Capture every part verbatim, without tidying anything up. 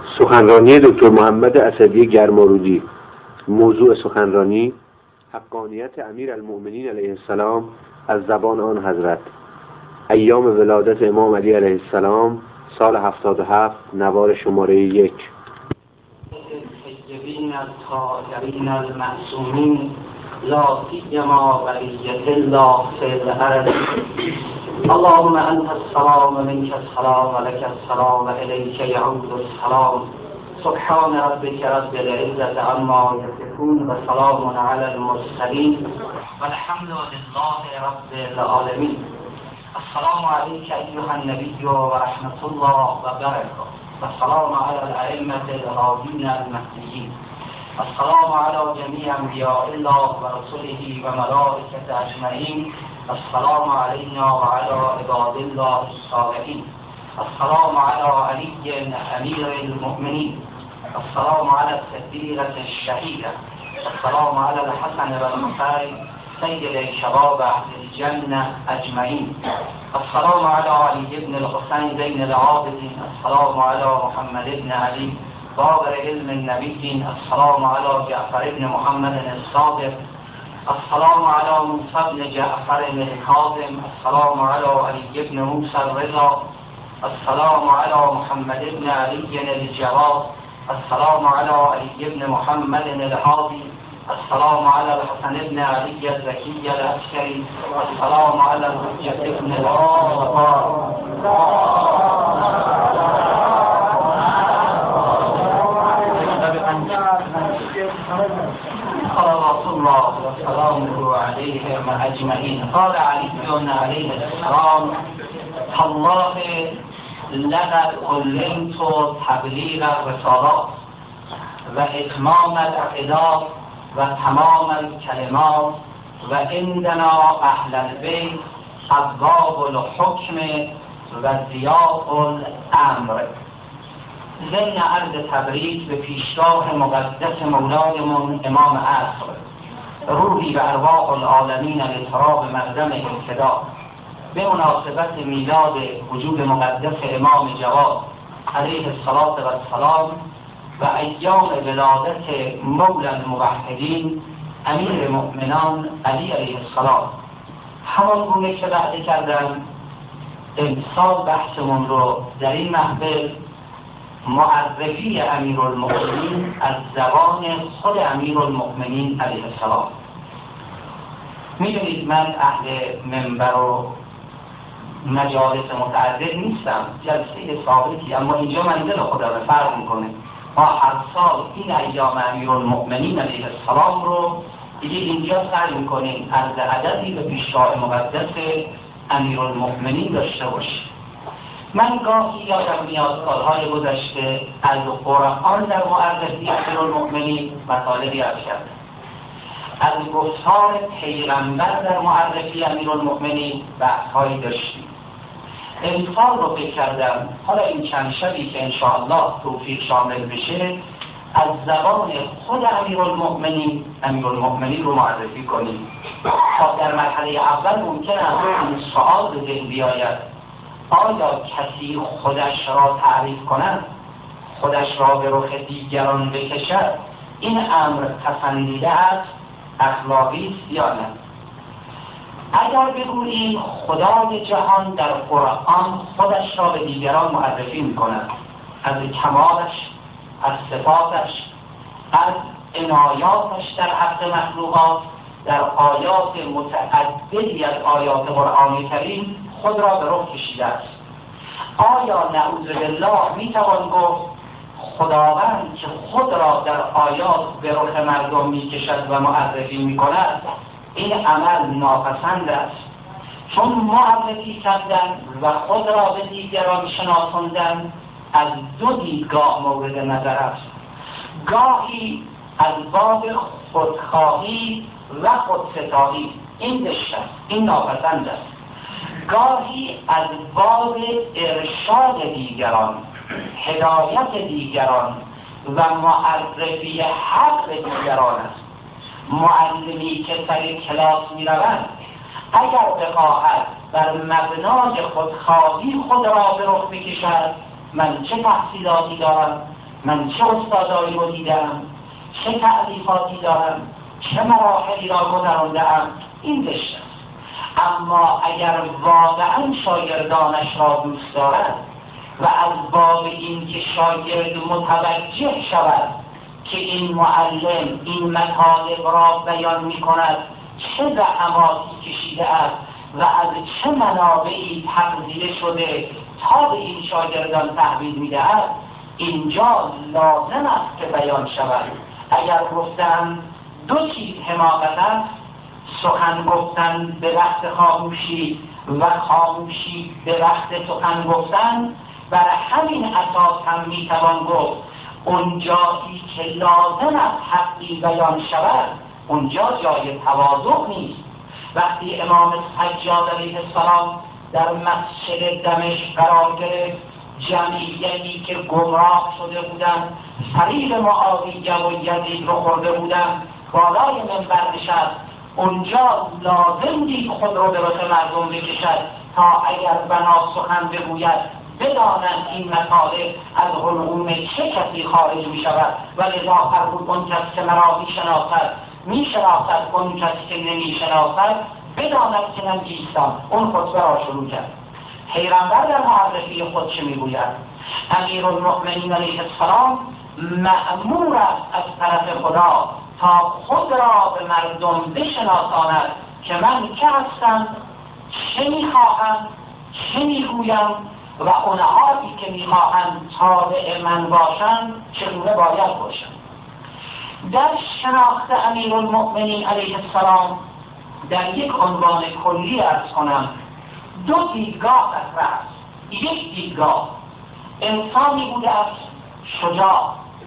سخنرانی دکتر محمد اسدی گرمارودی. موضوع سخنرانی: حقانیت امیرالمؤمنین علیه السلام از زبان آن حضرت. ایام ولادت امام علی علیه السلام، سال هفتاد و هفت، نوار شماره یک. الحجبین الطاهرین المعصومین، لا سیما ولیة الله فی الارض. اللهم انت السلام و منک السلام و لک السلام و الیک یعود السلام. سبحان ربک رب العزة عما یصفون و سلام علی المرسلین والحمد لله رب العالمین. السلام علیک ایها النبی و رحمت الله و برکاته. السلام علی الائمة الهادین المهدیین. السلام علی جمیع انبیاء الله و رسله و ملائکته اجمعین. السلام علینا و علی عباد الله الصالحین. السلام علی علی امیر المؤمنین. السلام علی الصدیقة الشهیدة. السلام علی الحسن و الحسین سید شباب اهل الجنة اجمعین. السلام علی علی بن الحسین زین العابدین. السلام علی محمد بن علی باقر علم النبیین. السلام علی جعفر بن محمد الصادق. السلام علی موسی بن جعفر الكاظم. السلام علی علی بن موسی الرضا. السلام علی محمد بن علی الجواد. السلام علی علی بن محمد الهادی. السلام علی الحسن بن علی الزکی العسکری. السلام علی الحجة بن العاصفار. صلوات الله وسلامه عليهم اجمعین. قال علی علیه السلام: الله لقد علمت تبلیغ الرسالات و اتمام الاعداد و تمام الکلمات و عندنا اهل البیت ابواب الحکم و ضیاء الامر. ضمن عرض تبریک به پیشگاه مقدس مولایمون امام عصر، روحی به ارواح العالمین لطراب مقدم الفدا، به مناسبت میلاد وجود مقدس امام جواد علیه السلام و ایام ولادت مولا الموحدین امیر مؤمنان علی علیه السلام. همان گونه که وعده کردم امسال بحثمون رو در این محفل معرفی امیرالمؤمنین از زبان خود امیرالمؤمنین علیه السلام. میدونید من اهل منبر و مجالس متعدد نیستم، جلسه ثابتی، اما اینجا منزل خدا رو فرق میکنه. ما هر سال این ایام امیرالمؤمنین علیه السلام رو دیگه اینجا سعی میکنیم عرض عددی به پیشگاه مقدس امیرالمؤمنین داشته باشیم. من گاهی یادم میاد سالهای گذشته از قرآن در معرفی امیرالمؤمنین مطالبی عرض کردم، از گفتار پیغمبر در معرفی امیرالمؤمنین بحث‌هایی داشتیم. امسال رو فکر کردم حالا این چند شبی که انشاءالله توفیق شامل بشه از زبان خود امیرالمؤمنین امیرالمؤمنین رو معرفی کنیم. تا در مرحله اول ممکن است این سوال به ذهن بیاید: آیا کسی خودش را تعریف کند، خودش را به رخ دیگران بکشد، این امر پسندیده است، اخلاقی است یا نه؟ اگر بگوییم خدای جهان در قرآن خودش را به دیگران معرفی می‌کند، از کمالش، از صفاتش، از عنایاتش در حق مخلوقات، در آیات متعددی از آیات قرآن کریم خود را به رخ کشیده است. آیا نعوذ بالله میتوان گفت خداوند که خود را در آیات به رخ مردم میکشد و معرفی میکند این عمل ناپسند است؟ چون معرفی کردن و خود را به دیگران شناساندن از دو دیدگاه مورد نظر است. گاهی از باب خودخواهی و خودستایی، این دشت است، این ناپسند است. گاهی از باب ارشاد دیگران، هدایت دیگران و معرفی حق دیگران است. معلمی که سر کلاس می رود اگر بخواهد بر مبنای خودخواهی خود را به رخ بکشد من چه تحصیلاتی دارم، من چه استادایی رو دیدم، چه تعلیفاتی دارم، چه مراحلی را گذرانده‌ام، این زشت است. اما اگر واقعا شاگردانش را دوست دارد و از باب این که شاگرد متوجه شود که این معلم این مطالب را بیان می کند چه زحماتی کشیده است و از چه منابعی تغذیه شده تا به این شاگردان تحویل می دهد، اینجا لازم است که بیان شود. اگر گفتن دو چیز حماقت است، سخن گفتن به وقت خاموشی و خاموشی به وقت سخن گفتن، برای همین اساس هم میتوان گفت اونجایی که لازم است حقی بیان شود اونجا جای تواضع نیست. وقتی امام سجاد علیه السلام در مسجد دمشق قرار گرفت، جمعیتی که گمراه شده بودند، فریب معاویه و یزید رو خورده بودند، بالای منبر نشست. اونجا لازم دید خود رو به رخ مردم بکشد تا اگر بنا سخن بگوید بدانند این مطالب از حلقوم چه کسی خارج می شود و لذا فرمود اون کسی که مرا می شناسد می شناسد، اون کسی که نمی شناسد بداند که من کیستم. اون خطبه را شروع کرد. پیغمبر در معرفی خود چه می گوید؟ امیرالمؤمنین علیه السلام مأمور است از طرف خدا تا خود را به مردم بشناساند که من که هستم، چه میخواهم، چه میگویم و اونهایی که میخواهند تابع من باشند چگونه باید باشند. در شناخت امیرالمؤمنین علیه السلام در یک عنوان کلی عرض کنم دو دیدگاه است. یک دیدگاه انسانی بوده است شجاع،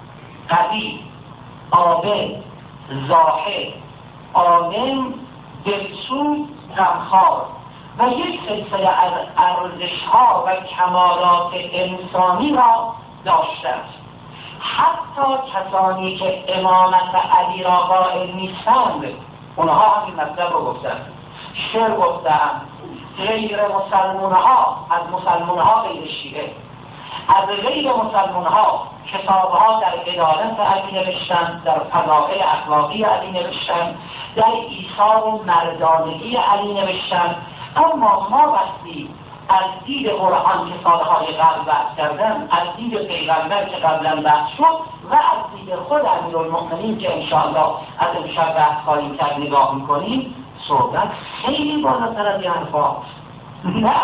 قوی، عابد، زاهد، عالم، دلسوز، غمخوار و یک سلسله از ارزش‌ها و کمالات انسانی را داشته است. حتی کسانی که امامت علی را قائل نیستند اونها همین مطلب رو گفتند. شعر گفتند غیر مسلمان‌ها از مسلمان‌ها غیر شیعه، از غیر مسلمان‌ها کتاب‌ها در عدالت علی نوشتن، در فضائل اخلاقی علی نوشتن، در ایثار و مردانگی علی نوشتن. اما ما وقتی از دید قرآن که سالهای قبل بحث کردن، از دید پیغمبر که قبلا بحث شد و از دید خود امیرالمؤمنین که انشاءالله از امشب بحث خواهیم کرد نگاه میکنیم، صحبت خیلی بالاتر از این حرفا. نه،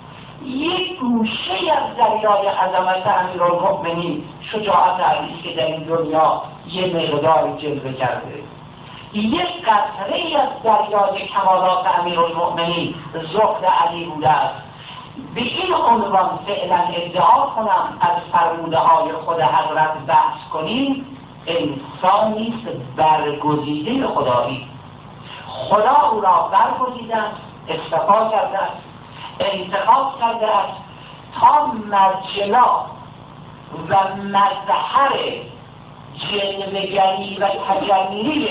یک گوشه از دریای عظمت امیرالمؤمنین شجاعت علی که در این دنیا یه مقدار جلوه کرده، یک قطره از دریای کمالات امیرالمؤمنین زهد علی بوده است. به این عنوان فعلا ادعا کنم از فرموده های خود حضرت بحث کنیم، انسانی است برگزیده خدایی. خدا او را برگزیده است، اصطفا کرده است، انتخاب کرده است تا مجلا و مظهر جلوه‌گری و تجلی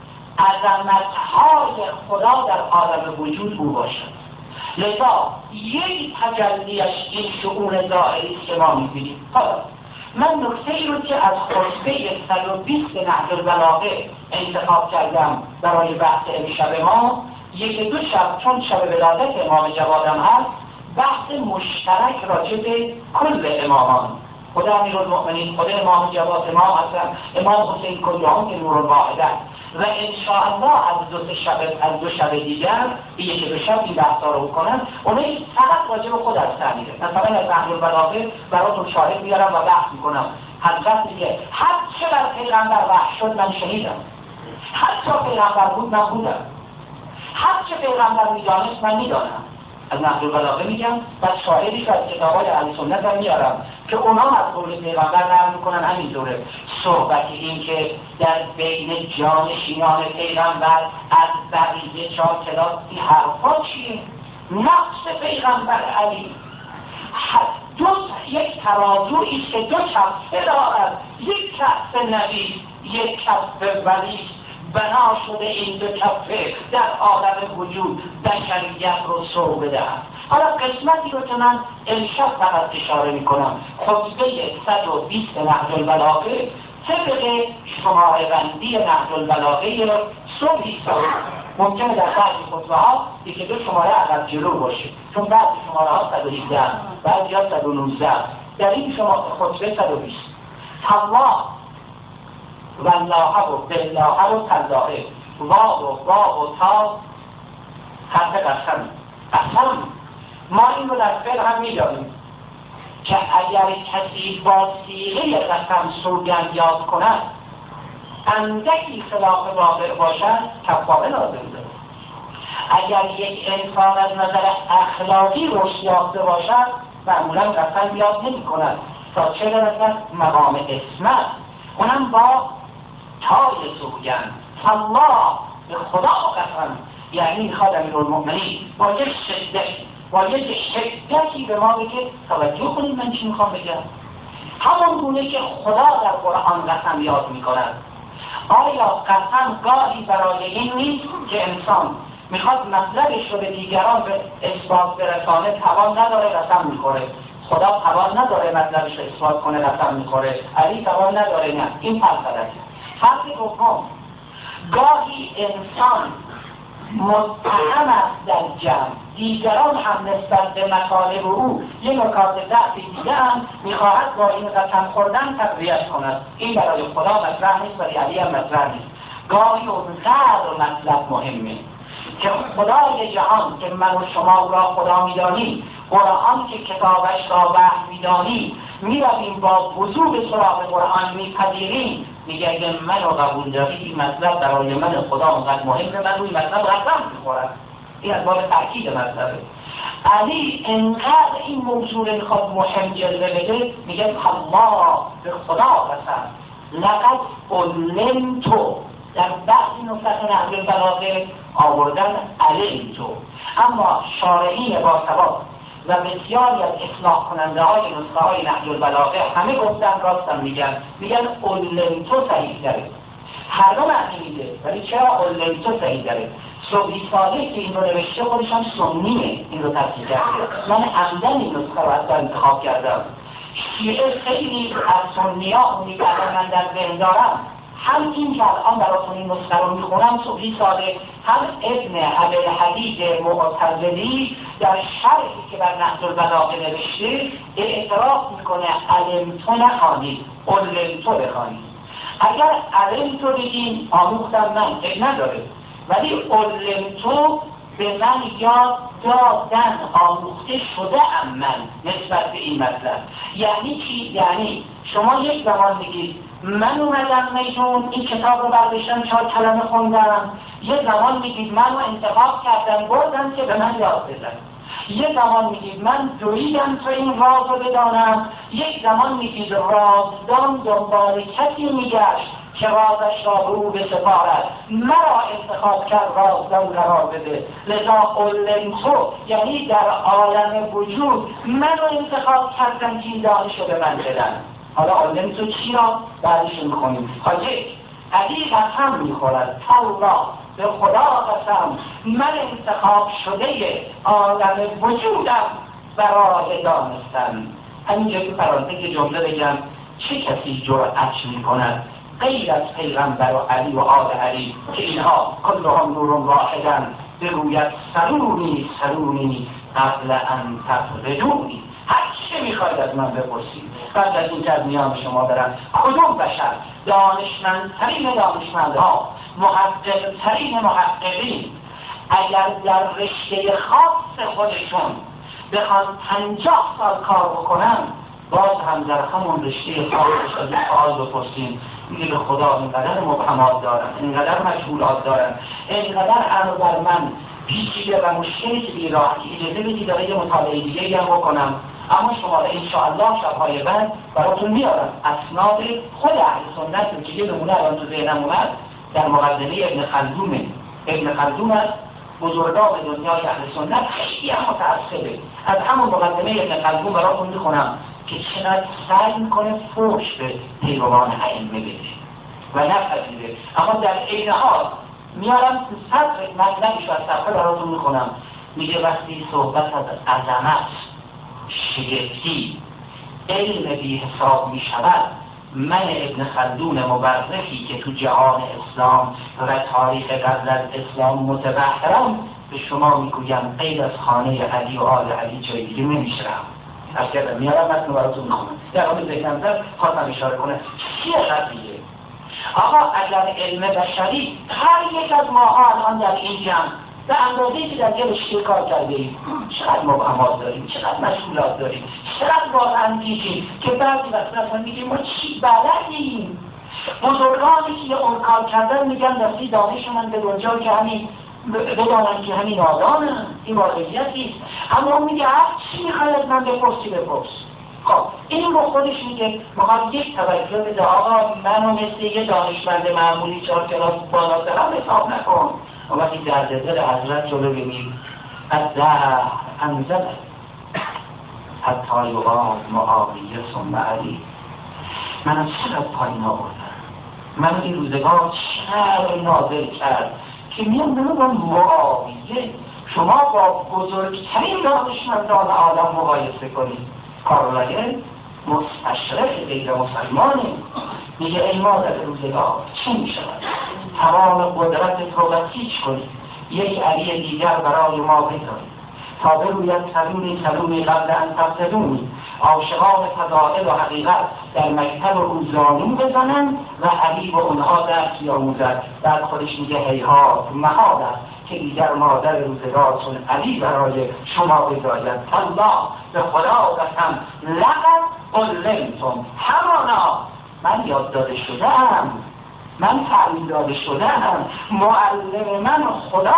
عظمت‌های خدا در عالم وجود او باشد. لذا یک تجلیش این شؤون ظاهری که ما می‌بینیم. حالا من نکته‌ای رو که از خطبه صد و بیست نهج البلاغه انتخاب کردم برای بحث امشب ما، یک دو شب چون شب ولادت امام جوادم هست، بحث مشترک راجع به کل امامان، خود امیرالمؤمنین، خود امام جواد، امام حسن، امام حسین، کلهم که نور الواحده و انشاءالله از دو شب از دو شب دیگر به یک دو شب این بحثا رو بکنن. اونایی فقط راجع به خود از تعمیره. مثلا از نهج البلاغه براتون شاهد میارم و بحث میکنم. حضرت میگه هر چه بر پیغمبر وحی شد من شنیدم، حتی پیغمبر بود من بودم، هر چه پیغمبر میدانست من میدانم. از نهج البلاغه میگم و شاهدی که از کتاب‌های اهل سنت هم میارم که اونا از قول پیغمبر نقل میکنن همینطوره. صحبت این که در بین جانشینان پیغمبر از بقیه چاکرات این حرفا چیه؟ نقص پیغمبر علی دو یک ترازویی که دو کفه دارد، یک کف نبی، یک کف ولی، بنا شده این دو کفه در عالم وجود بشریت رو سو بدهد. حالا قسمتی رو که من امشب فقط اشاره میکنم، خطبه صد و بیست نهج البلاغه، طبق شماره بندی نهج البلاغه رو صبحی صبح ممکنه در بعضی خطبه ها یکی دو شماره عقب جلو باشه، چون بعضی شماره ها صد و هجده، بعضی ها صد و نوزده، در این شما خطبه صد و بیست الله و الله و بالله و تالله واو و واو و تا حرف قسم. قسم ما این رو در فقه هم می‌دانیم که اگر کسی با صیغه قسم سوگند یاد کند اندکی خلاف واقع باشد کفاره لازم دارد. اگر یک انسان از نظر اخلاقی رشد یافته باشد معمولا قسم یاد نمی کند تا چه برسد مقام اسمت، اونم با تای سوگند. الله به خدا قسم، یعنی میخواد امیرالمؤمنین با یک شدتی با یک شدتی به ما بگه توجه کنید من چی میخوام بگم. همون گونه که خدا در قرآن قسم یاد میکند، آیا قسم گاهی برای این نیست که انسان میخواد مطلبش رو به دیگران به اثبات برسانه توان نداره قسم میخوره؟ خدا توان نداره مطلبش رو اثبات کنه قسم میخوره، علی توان نداره، نه. این فرق فرق دوم، گاهی انسان متهم است در جمع، دیگران هم نسبت به مطالب او یک نکات ضعف دیده هم میخواهد با این قسم خوردن تقویت کند. این برای خدا مطرح نیست، برای علی هم مطرح نیست. گاهی اونقدر مطلب مهمه که خدای جهان که من و شما را خدا میدانی، قرآن که کتابش را وحی میدانی، میرویم با وضوح سراغ قرآن میپذیریم، میگه اگه منو قبول داری این مطلب برای من خدا اونقدر مهمه، من روی مطلب قسم میخورم. این از باب تأکید مطلبه. علی انقدر این موضوع رو میخواد مهم جلوه بده، میگه الله به خدا قسم لقد علمتو. در بعضی نسخه نهج البلاغه آوردن علمتو، اما شارحین باثبات و بسیاری از اصلاح کننده های نسخه های نهج البلاغه همه گفتن راستم میگن، میگن علمتو صحیح داره. هر دو معنی میده، ولی چرا علمتو صحیح داره؟ صبحی صالح که این رو نوشته خودش هم سنیه، این رو تصدیق کرده. من عمدن این نسخه رو از انتخاب کردم. شیعه خیلی از سنی ها اونی که من در ذهن دارم، هم این که الان براتون این نسخه رو میخونم صبحی صالح، هم ابن ابوالحدید معتزلی در شرحی که بر نهج البلاغه نوشته اعتراف میکنه علمتو نخوانید، علمتو بخوانید. اگر علمتو بگیم آموختم من اب نداره، ولی علمتو به من یاد دادن، آموخته شده ام من نسبت به این مطلب. یعنی چی؟ یعنی شما یک زمان میگید من اومدم میدون این کتاب رو برداشتم چهار کلمه خوندم، یه زمان میگید من رو انتخاب کردم بردم که به من یاد بزن، یه زمان میگید من دویدم تا این راز رو بدانم، یک زمان میگید رازدان دنبال کسی میگشت که رازش را به او بسپارد، مرا انتخاب کرد رازدان قرار بده. لذا علمتو یعنی در عالم وجود من رو انتخاب کردم که این دانش رو به من بدن. حالا علمتو چی را بعدش میخونیم. حالا یک علی قسم میخورد، الله به خدا قسم من انتخاب شده عالم وجودم برای دانستن. همینجا که فرانسه جمله بگم، چه کسی جرأت میکند غیر از پیغمبر و علی و آل علی که اینها کلهم نور واحدن بگوید سرونی سرونی قبل ان تفقدونی. هر چه میخواید از من بپرسید بعد از این که از میان شما برم، کدوم بشر دانشمندترین دانشمندها، محققترین محققین اگر در رشته خاص خودشون بخوان پنجاه سال کار بکنن، باز هم در همون رشته خاصش از این سوال بپرسیم، میگه به خدا اینقدر مبهمات دارن، اینقدر مشغولات دارن، اینقدر امر بر من پیچیده و مشکلی که بیراحتی اجازه بدید داره یه مطالعه دیگه هم بکنم. اما شما انشاءالله شبهای بعد براتون میارم اسناد خود اهل سنت که یه نمونه الان تو ذهنم اومد در مقدمه ابن خلدون. ابن خلدون از بزرگان دنیای اهل سنت خیلی هم متعصبه. از همون مقدمه ابن خلدون براتون میخونم که چقدر سعی میکنه فحش به پیروان ائمه بده و نپذیره، اما در عین حال میارم صدر مطلبش از صفحه براتون میخونم میگه وقتی صحبت از عظمت، شگفتی، علم بی حساب می شود، من ابن خلدون مورخی که تو جهان اسلام و تاریخ قبل از اسلام متبحرم، به شما میگویم غیر از خانه علی و آل علی جای دیگه نمیشرم. از کردم میارم متن براتون میخونم. در حال ذهنم زد خواستم اشاره کنه چیه قضیه؟ آقا اگر علم بشری هر یک از ماها الان در این جمع به اندازه‌ای که در دلش کار کرده ایم، چقدر مبهمات داریم، چقدر مشغولات داریم، چقدر واقعا دیدیم که بعضی وقتا اصلا میگیم ما چی بلدیم. بزرگانی که اون کار کردن میگن دستی دانش من به اونجا که همین بدانن که همین آدانن، این واقعیتی. اما اون میگه هر چی میخواید من بپرسی بپرس. خب این رو خودش میگه میخواد یک توجه بده، آقا منو مثل یه دانشمند معمولی چهار کلاس بالا دارم حساب نکن. و وقتی در دل حضرت جلو ببینیم از ده انزل حتی یقال معاویه ثم علی، من از چقدر پایین آوردم، من این روزگار چقدر نازل کرد که میام بگم با معاویه شما با بزرگترین دانشمندان عالم مقایسه کنید. کارلایل مستشرق غیر مسلمانی میگه ای مادر روزگار چه میشود؟ تمام قدرت رو بسیج کنید، یک علی دیگر برای ما بذارید تا بروید کلونی کلونی قبل ان تفتدونی، عاشقان فضائل و حقیقت در مکتب او زانو بزنند و علی و اونها درس بیاموزد. بعد خودش میگه هیهات محال است که دیگر مادر روزگار چون علی برای شما بزاید. الله به خدا قسم لقد علمتم، همانا من یاد داده شده ام، من تعلیم داده شده ام، معلم من خدا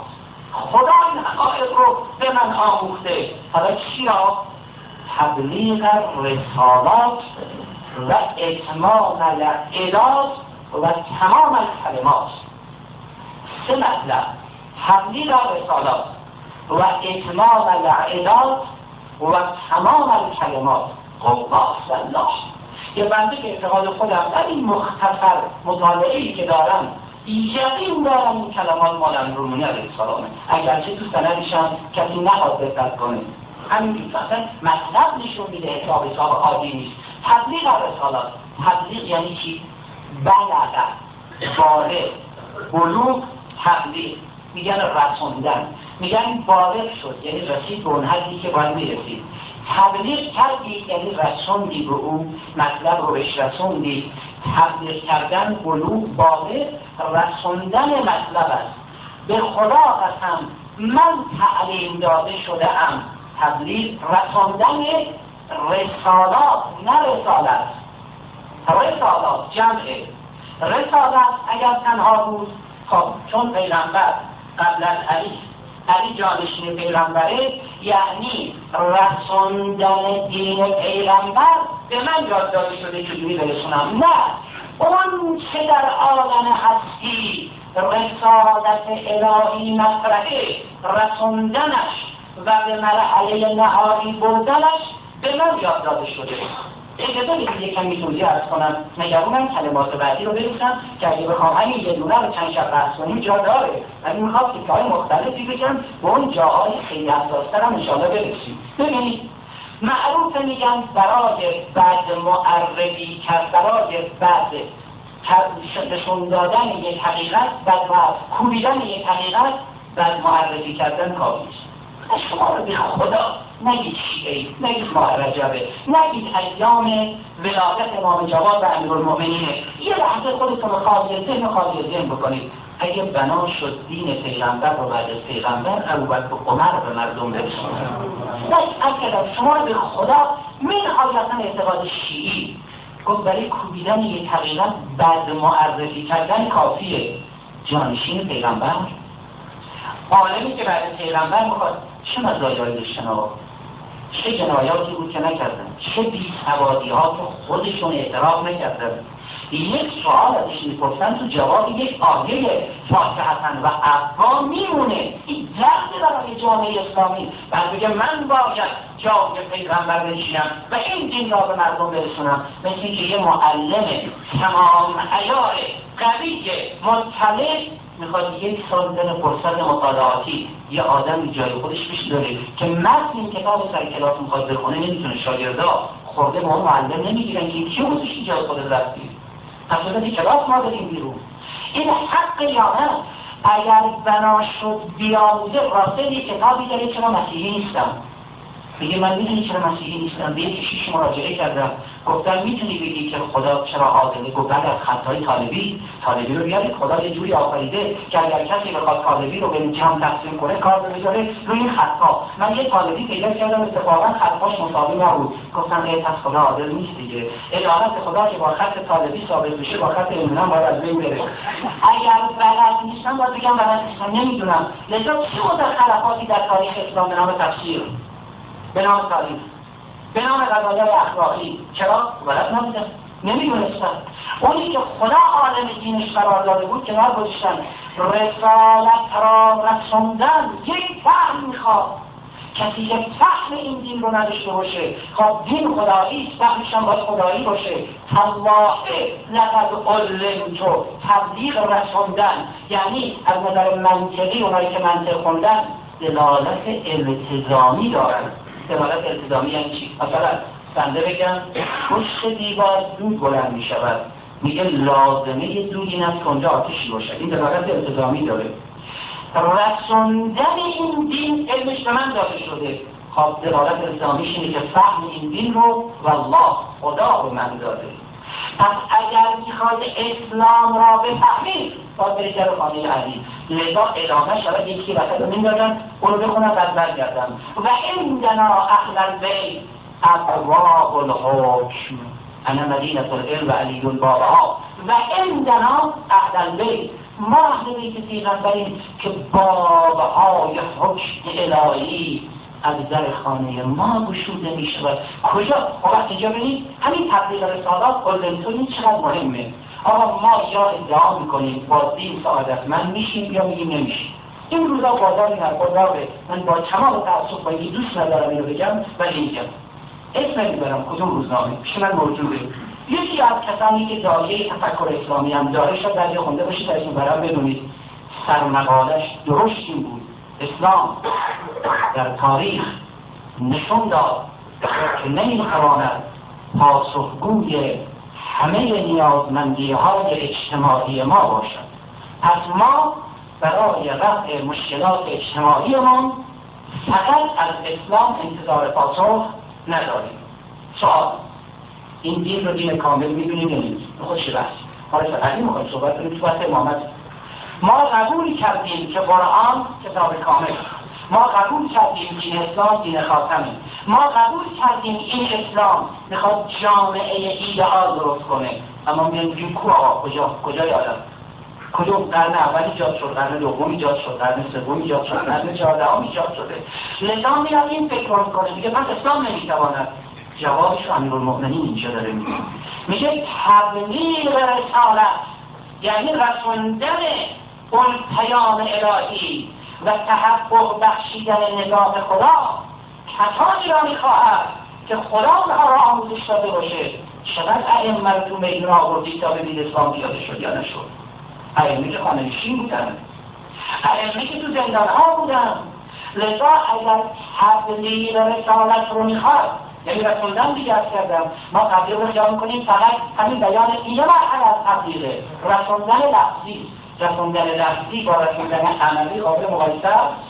خدا این حقایق رو به من آموخته. حالا چیا؟ تبلیغ رسالات و اتمام العداد و تمام الکلمات. سه مطلب: تبلیغ رسالات و اتمام العداد و تمام الکلمات. قواس الله. یه بنده که اعتقاد خودم در این مختصر مطالعه‌ای که دارم یقین دارم این کلمات مال امیرالمومنین علیه السلامه، اگرچه تو سندش هم کسی نخواد دقت کنه. همین مثلا مطلب نشون میده، حساب حساب عادی نیست. تبلیغ رسالات، تبلیغ یعنی چی؟ بلغ، بالغ، بلوغ، تبلیغ میگن رسوندن، میگن بالغ شد یعنی رسید به اون حدی که باید میرسید. تبلیغ کردی یعنی رسوندی به اون مطلب رو بهش رسوندی. تبلیغ کردن، بلوغ، بالغ، رسوندن مطلب است. به خدا قسم من تعلیم داده شده ام. تبلیغ رسوندن رسالات، نه رسالت. رسالات جمعه. رسالت اگر تنها بود، خب چون پیغمبر قبل از علی علی جانشین پیغمبره، یعنی رسوندن دین پیغمبر به من یاد داده شده که جوری برسونم. نه، اون چه در عالم هستی رسالت الهی مطرحه، رسوندنش و به مرحله نهایی بردنش به من یاد داده شده. اجازه بدید یک کمی توضیح عرض کنم، نگرانم کلمات بعدی رو بریزم که اگه بخوام همین یه دونه رو چند شب بحث کنیم جا داره، ولی میخوام تیکه‌های مختلفی بگم به اون جاهای خیلی حساس‌تر هم انشاءالله برسیم. ببینید معروف میگن برای بعد معرفی کرد، برای بعد نشون دادن یک حقیقت، بعد کوبیدن یک حقیقت، بعد معرفی کردن کافی است. شما رو به خدا نگید شیعه، نگید ماه رجبه، نگید ایام ولادت امام جواد و امیرالمومنینه. یه لحظه خودتون رو خالی ذهن خالی ذهن بکنید. اگه بنا شد دین پیغمبر رو بعد از پیغمبر ابوبکر و عمر به مردم برسونه، اگر شما رو به خدا منهایتا اعتقاد شیعی گفت برای کوبیدن یک حقیقت بعد معرفی کردن کافیه. جانشین پیغمبر، عالمی که بعد پیغمبر میخواد چه مزایایی داشتن آقا؟ چه جنایاتی بود که نکردن؟ چه بی‌سوادی ها که خودشون اعتراف نکردن؟ یک سوال ازش میپرسن تو جواب یک آیه فاتحه و عفا میمونه. این درد برای جامعه اسلامی. بعد بگه من باید جای پیغمبر بنشینم و این دین را به مردم برسونم. مثل اینکه یه معلم تمام عیار قوی مطلع میخواد یک سال در فرصت مطالعاتی یه آدم جای خودش بذاره که متن این کتاب سر کلاس میخواد بخونه، نمیتونه. شاگردا خورده با اون معلم نمیگیرن که کی واسه جای خود رفتی، اصلا کلاس ما داریم بیرون. این حق یا نه؟ اگر بنا شد بیاموزه، راسل یک کتابی داره چرا مسیحی نیستم، میگه من میدونی چرا مسیحی نیستم، به یکی شیش مراجعه کردم، گفتم میتونی بگی که خدا چرا عادله؟ گفت اگر خطای طالبی طالبی رو بیارید، خدا یه جوری آفریده که اگر کسی بخواد طالبی رو به این جمع تقسیم کنه کار رو بذاره روی این خطا. من یه طالبی پیدا کردم اتفاقا خطاش مساوی نبود، گفتم ای پس خدا عادل نیست دیگه، ادالت خدا که با خط طالبی ثابت بشه با خط امام باید از بین بره. اگر بلد نیستم باید بگم بلد نیستم، نمیدونم. لذا چه متخلفاتی در تاریخ اسلام به نام تفسیر، به نام تاریخ، به نام قضایای اخلاقی، چرا؟ بلد نبودن، نمیدونستن. اونی که خدا عالم دینش قرار داده بود کنار گذاشتن. رسالت را رسوندن یک فهم میخواد. کسی یک فهم این دین رو نداشته باشه، خب دین خدایی است، فهمش هم باید خدایی باشه. الله لقد علمتو، تبلیغ رسوندن یعنی از نظر منطقی اونایی که منطق خوندن دلالت التزامی دارن. دلالت التزامی یعنی چی؟ مثلا بنده بگم پشت دیوار دود بلند می شود، میگه لازمه دود این است که اونجا آتشی باشه، این دلالت التزامی داره. رسوندن این دین علمش به من داده شده، خب دلالت التزامیش اینه که فهم این دین رو والله خدا رو من داده. پس اگر میخواد اسلام را بفهمید باید برید در خانه علی. لذا ادامه شود یکی وقت رو میدادن اون رو بخونم بعد برگردم. و عندنا اهل البیت ابواب الحکم انا مدینه العلم و علی البابها. و عندنا اهل البیت، ما اهل بیت پیغمبریم که بابهای حکم الهی از در خانه ما گشوده می شود. کجا؟ وقت اینجا ببینید همین تبلیغ رسالات علمتونی چقدر مهمه. آقا ما یا ادعا میکنیم با دین سعادتمند میشیم یا میگیم نمیشیم. این روزا بازار این حرفا داره. من با تمام تعصب با اینکه دوست ندارم اینو بگم ولی میگم. اسم نمیبرم کدوم روزنامه پیش من موجوده. یکی از کسانی که دایه تفکر اسلامی هم داره شاید درجه خونده باشید از این برام بدونید سرمقالش درست این بود. اسلام در تاریخ نشون داد که نمیتواند پاسخگوی همه نیازمندی های اجتماعی ما باشد. پس ما برای رفع مشکلات اجتماعی ما فقط از اسلام انتظار پاسخ نداریم. سوال: این دین رو دین کامل میدونیم نمیدونیم؟ خودش بحث. حالا فقط میخوایم صحبت کنیم تو بحث امامت. ما قبول کردیم که قرآن کتاب کامل، ما قبول کردیم دین اسلام دین خاتمه، ما قبول کردیم این اسلام میخواد جامعه ایدئال درست کنه. اما میگیم کو آقا کجا کجا یادم کدوم قرن اول ایجاد شد، قرن دوم ایجاد شد، قرن سوم ایجاد شد، قرن چهاردهم ایجاد شده. لذا میاد این فکر کنه میگه پس اسلام نمیتواند. جوابش رو امیرالمؤمنین اینجا داره میگه، میگه تبلیغ رسالت یعنی رسوندن اون پیام الهی و تحقق بخشیدن نظام خدا. کسانی را میخواهد که خدا اونها را آموزش داده باشه. چقدر ائمه رو تو میدون آوردید تا ببینید اسلام پیاده شد یا نشد؟ ائمه که خانه‌نشین بودن، ائمه که تو زندان ها بودن. لذا اگر تبلیغ رسالت رو میخواد یعنی رسوندن دیگه از کردم، ما تبلیغ رو جا میکنیم فقط همین بیان این مرحله از تبلیغه. رسوندن لفظی رسوندن لفظی با رسوندن عملی قابل مقایسه است.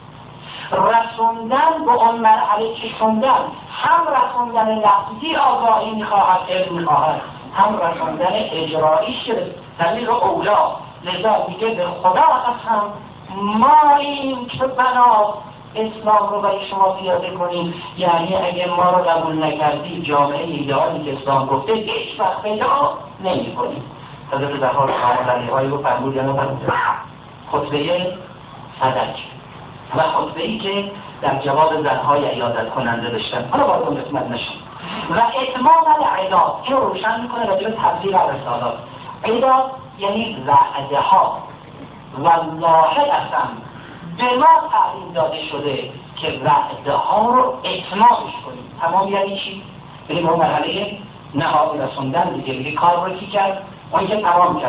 رسوندن با اون مرحله کشوندن، هم رسوندن لفظی آگاهی میخواهد، علم میخواهد، هم رسوندن اجراییش دلیل اولا. لذا میگه به خدا قسم ما این که بنا اسلام رو برای شما پیاده کنیم. یعنی اگه ما رو قبول نکردی جامعه ایدئالی که اسلام گفته هیچ وقت پیدا نمی کنیم. حضرت زهرا سلام علیها رو فرمود یا نفرمود؟ خطبه صدق و خطبه ای که در جواب زنهای عیادت کننده داشتن. حالا باید اون قسمت نشون و اتمام العداد این رو روشن میکنه راجع به تبلیغ رسالات. عداد یعنی وعده ها. والله قسم به ما تعلیم داده شده که وعده ها رو اتمامش کنیم. تمام یعنی چی؟ یعنی ما مرحله نهایی رسوندن دیگه. دیگه کار رو کی کرد؟ اون که تمام کرد.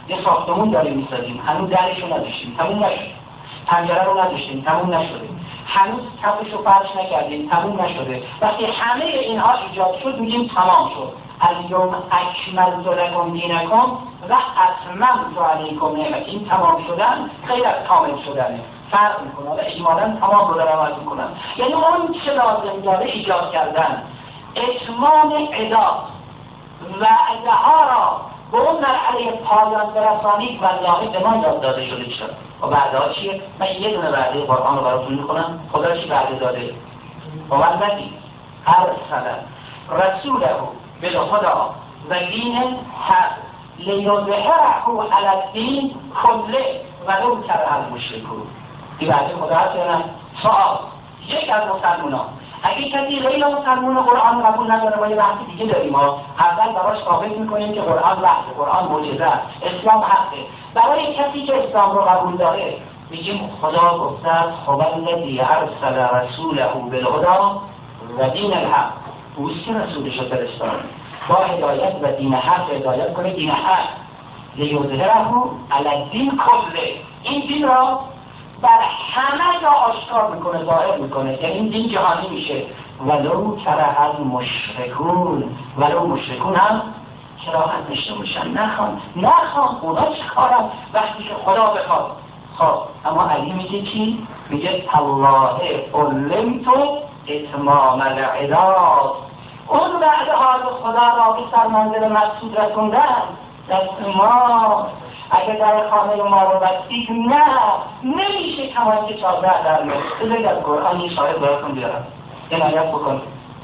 یه ساختمون داریم میسازیم، هنوز درش رو نداشتیم، تموم نشد. پنجره رو نداشتیم، تموم نشده. هنوز کفش رو فرش نکردیم، تموم نشده. وقتی همه اینها ایجاد شد میگیم تمام شد. الیوم اکملت لکم دینکم و اتممت علیکم نعمتی. این تمام شدن غیر از کامل شدنه، فرق میکنه. و اجمالا تمام رو دارم عرض میکنم. یعنی اون چه لازم داره ایجاد کردن، اتمام عدا وعده ها را به اون مرحله پایان برسانید والله به ما یاد داده شده شد. و وعده ها چیه؟ من یه دونه وعده قرآن رو براتون میکنم. خدا چی وعده داده؟ و والذی ارسل رسوله بالهدی و دین حق لیظهره علی الدین کله ولو کره المشرکون. این وعده خدا هست یا نه؟ سوال یک از مسلمانان، اگه کسی غیر مسلمان قرآن قبول نداره ما یه بحثی دیگه داریم ها. اول براش ثابت میکنیم که قرآن وحده، قرآن معجزه است، اسلام حقه. برای کسی که اسلام رو قبول داره میگیم خدا گفته است خب الذی ارسل رسوله بالهدی و دین الحق. اوست که رسولش رو فرستاد با هدایت و دین حق هدایت کنه، دین حق لیظهره علی الدین کله. این دین را بر همه جا آشکار میکنه، ظاهر میکنه، یعنی این دین جهانی میشه. ولو کره المشرکون، ولو مشرکون هم کراهت داشته باشن، نخوان نخوان اونا چه کارم وقتی که خدا بخواد. خب اما علی میگه چی؟ میگه تالله علمتو اتمام العداد. اون وعده ها رو خدا را به سرمنزل مقصود رسوندن دست ما. اگه در خانه ما رو بستید نه نمیشه کمان که چادر در میاد. بذارید از قرآن این شاهد براتون بیارم، عنایت بکنید.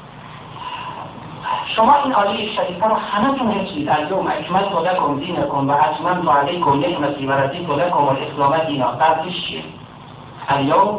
شما این آیه شریفه رو همتون حفظید. الیوم اکملت لکم دینکم و اتممت علیکم نعمتی و رضیت لکم الاسلام دینا. قبلش چیه؟ الیوم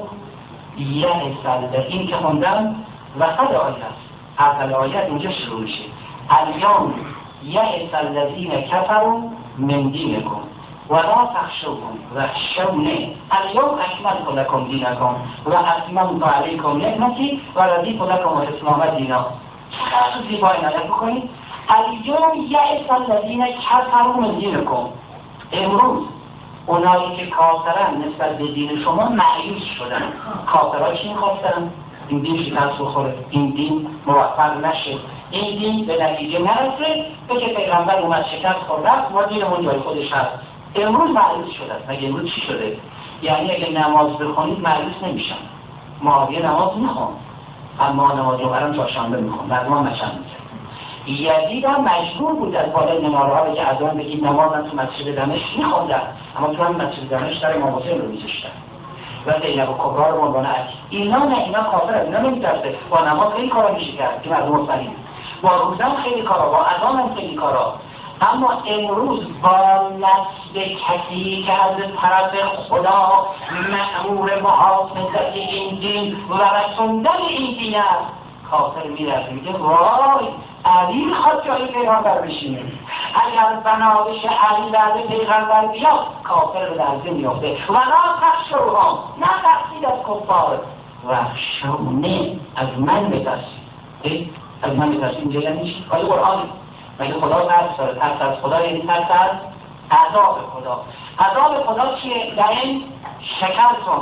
یئس، این که خوندم وسط آیه است. اول آیه اینجا شروع میشه. الیوم یئس الذین کفروا من دینکم ولا تخشوهم واخشونی الیوم اکملت لکم دینکم و اتممت علیکم نعمتی و رضیت لکم الاسلام دینا. چقدر زیبا عنایت بکنید. الیوم یئس الذین کفروا من دینکم. امروز اونایی که کافرن نسبت به دین شما مایوس شدن. کافرها چی می‌خواستن؟ این دین شکست بخوره، این دین موفق نشه، این دین به نتیجه نرسه، بگه پیغمبر اومد شکست خورد رفت و دینمون جای خودش هست. امروز مایوس شدن. مگه امروز چی شده؟ یعنی اگه نماز بخونید مایوس نمیشن. معاویه نماز میخون اما نماز رو برام چهارشنبه میخون، بعد ما مچن میکنم. یزید هم مجبور بود از بالای مناره ها که اذان بگید نماز هم تو مسجد دمشق میخوندن، اما تو هم مسجد دمشق در امام حسین رو میذاشتن و زینب کبرا رو عنوان علی. اینا نه، اینا کافر، اینا نمیترسه. با نماز خیلی کارا میشه کرد که مردم مصلین، با روزم خیلی کارا، با اذان هم خیلی کارا. اما امروز با نسل کسی که از طرف خدا مأمور محافظت این دین و رسوندن این دین است، کافر میرسه میگه وای علی میخواد جای پیغمبر بشینه. اگر بنابش علی بعد پیغمبر بیاد کافر به درزه میافته. و لا تخشوهم، نه تخشید از کفار و خشونه، از من بترسید. از من بترسید اینجا یعنی چی؟ آیه قرآن مگه خدا ترس داره؟ ترس از خدا یعنی ترس از عذاب خدا. عذاب خدا چیه؟ لئن شکرتم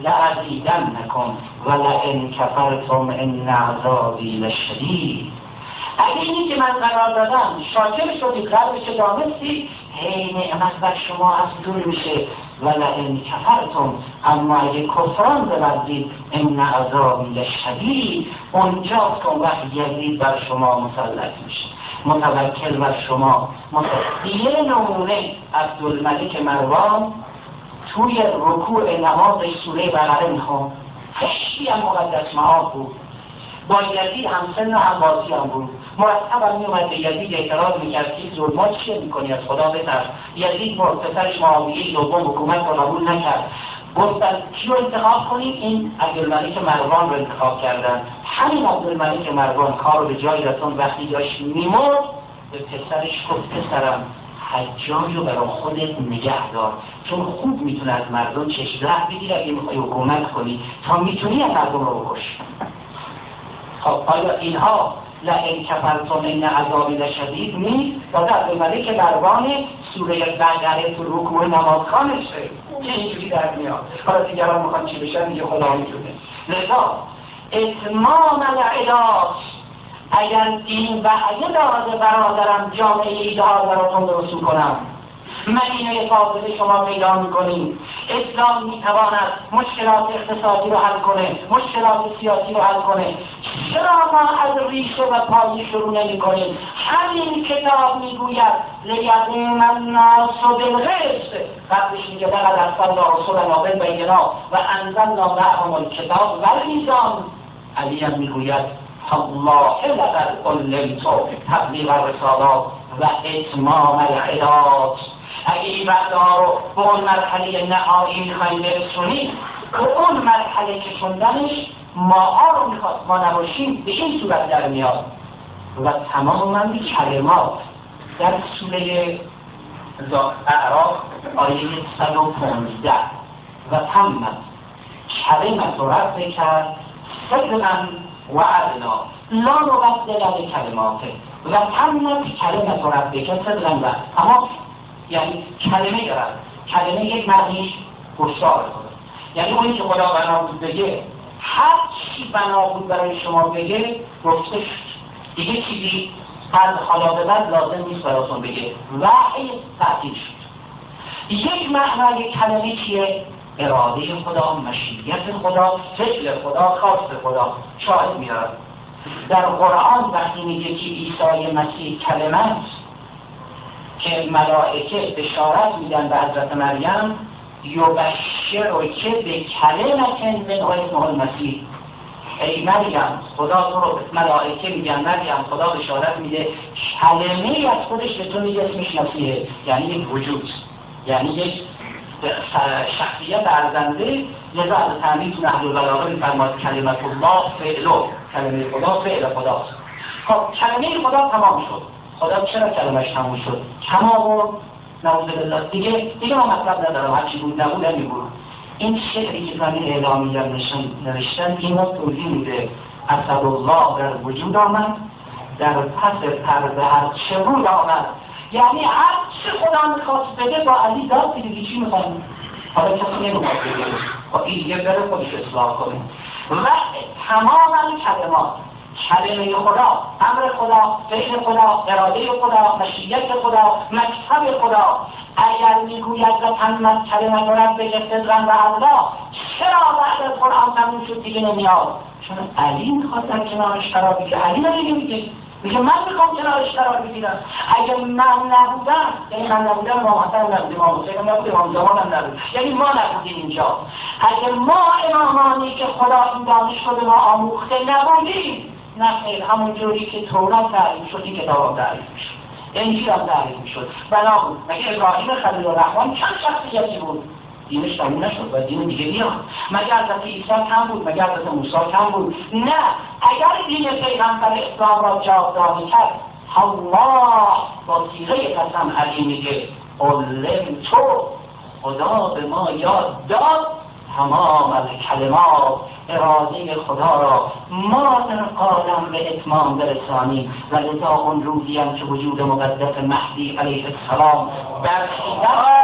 لأزیدنکم و لئن کفرتم ان عذابی لشدید. اگه اینی که من قرار دادم شاکر شدید، قلبش دانستی، هی نعمت بر شما افزون میشه. و لئن کفرتم، اما اگه کفران بورزید، ان عذابی لشدید، اونجاست که وقت یزید بر شما مسلط میشه، متوکل بر شما. یه نمونه عبدالملک مروان توی رکوع نماز سوره بقره میخوام، خیلی هم مقدس معاب بود، با یزید همسن و همبازی هم بود. مرتب هم میومد به یزید اعتراض میکرد که ظلمات چیه میکنی، از خدا بترس. یزید پسرش معاویه دوم حکومت رو قبول نکرد. گفتن کیو انتخاب کنیم؟ این عبدالملک مروان رو انتخاب کردن. همین عبدالملک مروان کار رو به جای رسوند. وقتی داشت میمرد به پسرش گفت پسرم حجاج رو برای خودت نگه دار، چون خوب میتونه از مردم چشم راه بگیره اگه میخوای حکومت کنی، تا میتونی از مردم رو بکش. خب آیا اینها لئن کفرتم ان عذابی لشدید نیست و در اومده که بروان سوره بقره تو رکوع نماز خوانشه که اینجوری در میاد. حالا دیگران میخوان چی بشن دیگه خدا میتونه. لذا اتمام العلاج اگر این وعده داده برادرم جامعه ایده‌ها براتون درست کنم، مدینه فاضله شما پیدا میکنیم. اسلام میتواند مشکلات اقتصادی رو حل کنه، مشکلات سیاسی رو حل کنه. چرا ما از ریشه و پایی شروع نمی کنیم؟ همین کتاب میگوید لیقوم الناس بالقسط، قبلش میگه لقد ارسلنا رسولنا بالبینات و انزلنا معهم الکتاب والمیزان. علی هم میگوید الله لقد علمت تبلیغ الرسالات و اتمام العلاج. اگه این وعده رو به اون مرحله نهایی میخواییم برسونیم، به اون مرحله که شوندنش ماها رو میخواد ما نباشیم، به این صورت در میاد. و تماما کلمات در سوره اعراف آیه صد و پانزده و تمت کلمت رو رد کرد صدقا و عدلا لا نبدل لکلماته و تمت کلمت رو رد کرد صدقا و اما یعنی کلمه دارد. کلمه یک معنیش گفتار کنه، یعنی اونی که خدا بنا بود بگه، هر چی بنا بود برای شما بگه گفته دیگه چیزی از حالا به بعد لازم نیست براتون بگه. وحی تعطیل شد. یک معنای کلمه چیه؟ اراده خدا، مشیت خدا، فعل خدا، خواست خدا. شاهد میارد در قرآن وقتی میگه که عیسی مسیح کلمه است که ملائکه بشارت میدن به حضرت مریم یبشر و که به کلمت من اسمه المسیح، ای مریم خدا تو رو ملائکه میگن مریم خدا بشارت میده کلمه از خودش به تو میگه اسمش مسیحه، یعنی یک وجود، یعنی یک شخصیت ارزنده. لذا از تعمید تو نحو البلاغه میفرماد کلمت الله فعلو، کلمه خدا فعل خداست. خب کلمه خدا تمام شد. خدا چرا کلمش تموم شد؟ تمام و نعوذ بالله دیگه دیگه ما مطلب ندارم، هرچی بود نبود نمیبود. این شعری که زمین اعلامیه نوشتن اینا توضیح میده. اسد الله در وجود آمد، در پس پرده هر چه بود آمد. یعنی هر چه خدا میخواست بده با علی داد دیگه چی میخوایم؟ حالا کسی نمیخواد بده با این دیگه بره خودش اصلاح کنه. و تماما کلمات، کلمه خدا، امر خدا، فعل خدا، اراده خدا، مشیت خدا، مکتب خدا، اگر میگوید و تمت کلمه رب بگه صدقا و الله، چرا بعد از قرآن تموم شد دیگه نمیاد؟ چون علی میخواد در کنارش قرار بگیره. علی نمیگه میگه میگه من میخوام کنارش قرار بگیرم. اگر من نبودم، یعنی من نبودم ما حسن نبودیم، ما حسین نبودیم، ما زمان هم نبودیم، یعنی ما نبودیم اینجا. اگر ما امامانی که خدا این دانش به ما آموخته نبودیم، نه خیر، همون جوری که تورات تعریف شد این کتاب تعریف شد، انجیل هم تعریف شد. بنا بود مگه ابراهیم خلیل الرحمن چند شخصیتی بود؟ دینش تموم نشد و دین دیگه میاد. مگه حضرت عیسی کم بود؟ مگه حضرت موسی کم بود؟ نه، اگر دین پیغمبر اسلام را جاودانه کرد، الله با صیغه قسم علی میگه علم تو، خدا به ما یاد داد تمام کلمات اراده خدا را ما در قادم به اتمام برسانیم. و لذا اون روزی هم که وجود مقدس مهدی علیه السلام برخیزد،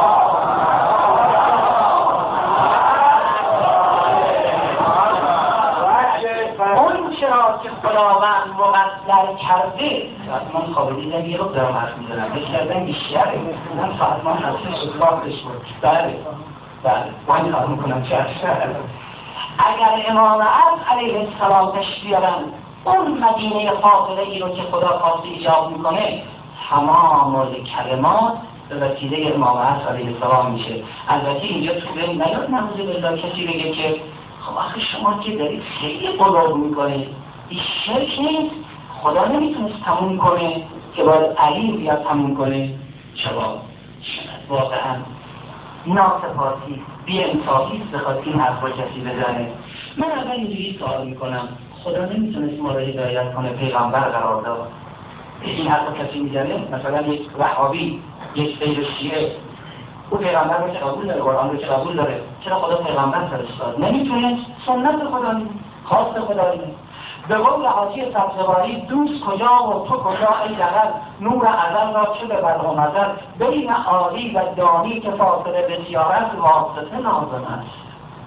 اون چرا که خداوند مقدر کرده. من خوابیدی در یه رو دارم حرف میزنم بهش کردن بیشتره، من فرمان هستش اطلاقش بود. بله بله من کار میکنم چه اشتر. اگر امام عرض علیه السلام تشبیرن اون مدینه فاضله ای رو که خدا خواست ایجاد میکنه، تمام کلمات به وسیله امام عرض علیه السلام میشه. البته اینجا تو بین نیاد نموزه بزار کسی بگه که خب آخه شما که دارید خیلی قلوب میکنید، این شرک نیست، خدا نمیتونست تموم کنه که باید علی بیاد تموم کنه. جواب واقعا ناسپاسی بی انصافی است بخواد این حرف با کسی بزنه. من اول اینجوری سوال میکنم، خدا نمیتونست ما را هدایت کنه، پیغمبر قرار داد. این حرف کسی میزنه، مثلا یک وهابی، یک غیر شیعه، او پیغمبر رو که قبول داره، قرآن رو که قبول داره، چرا خدا پیغمبر فرستاد؟ نمیتونه، سنت خدا نیست، خواست خدا نیست. به قول حاجی سبزواری دوست کجا و تو کجا ای دغل، نور ازل را چه به بر و نظر، بین عالی و دانی که فاصله بسیار است واسطه لازم است.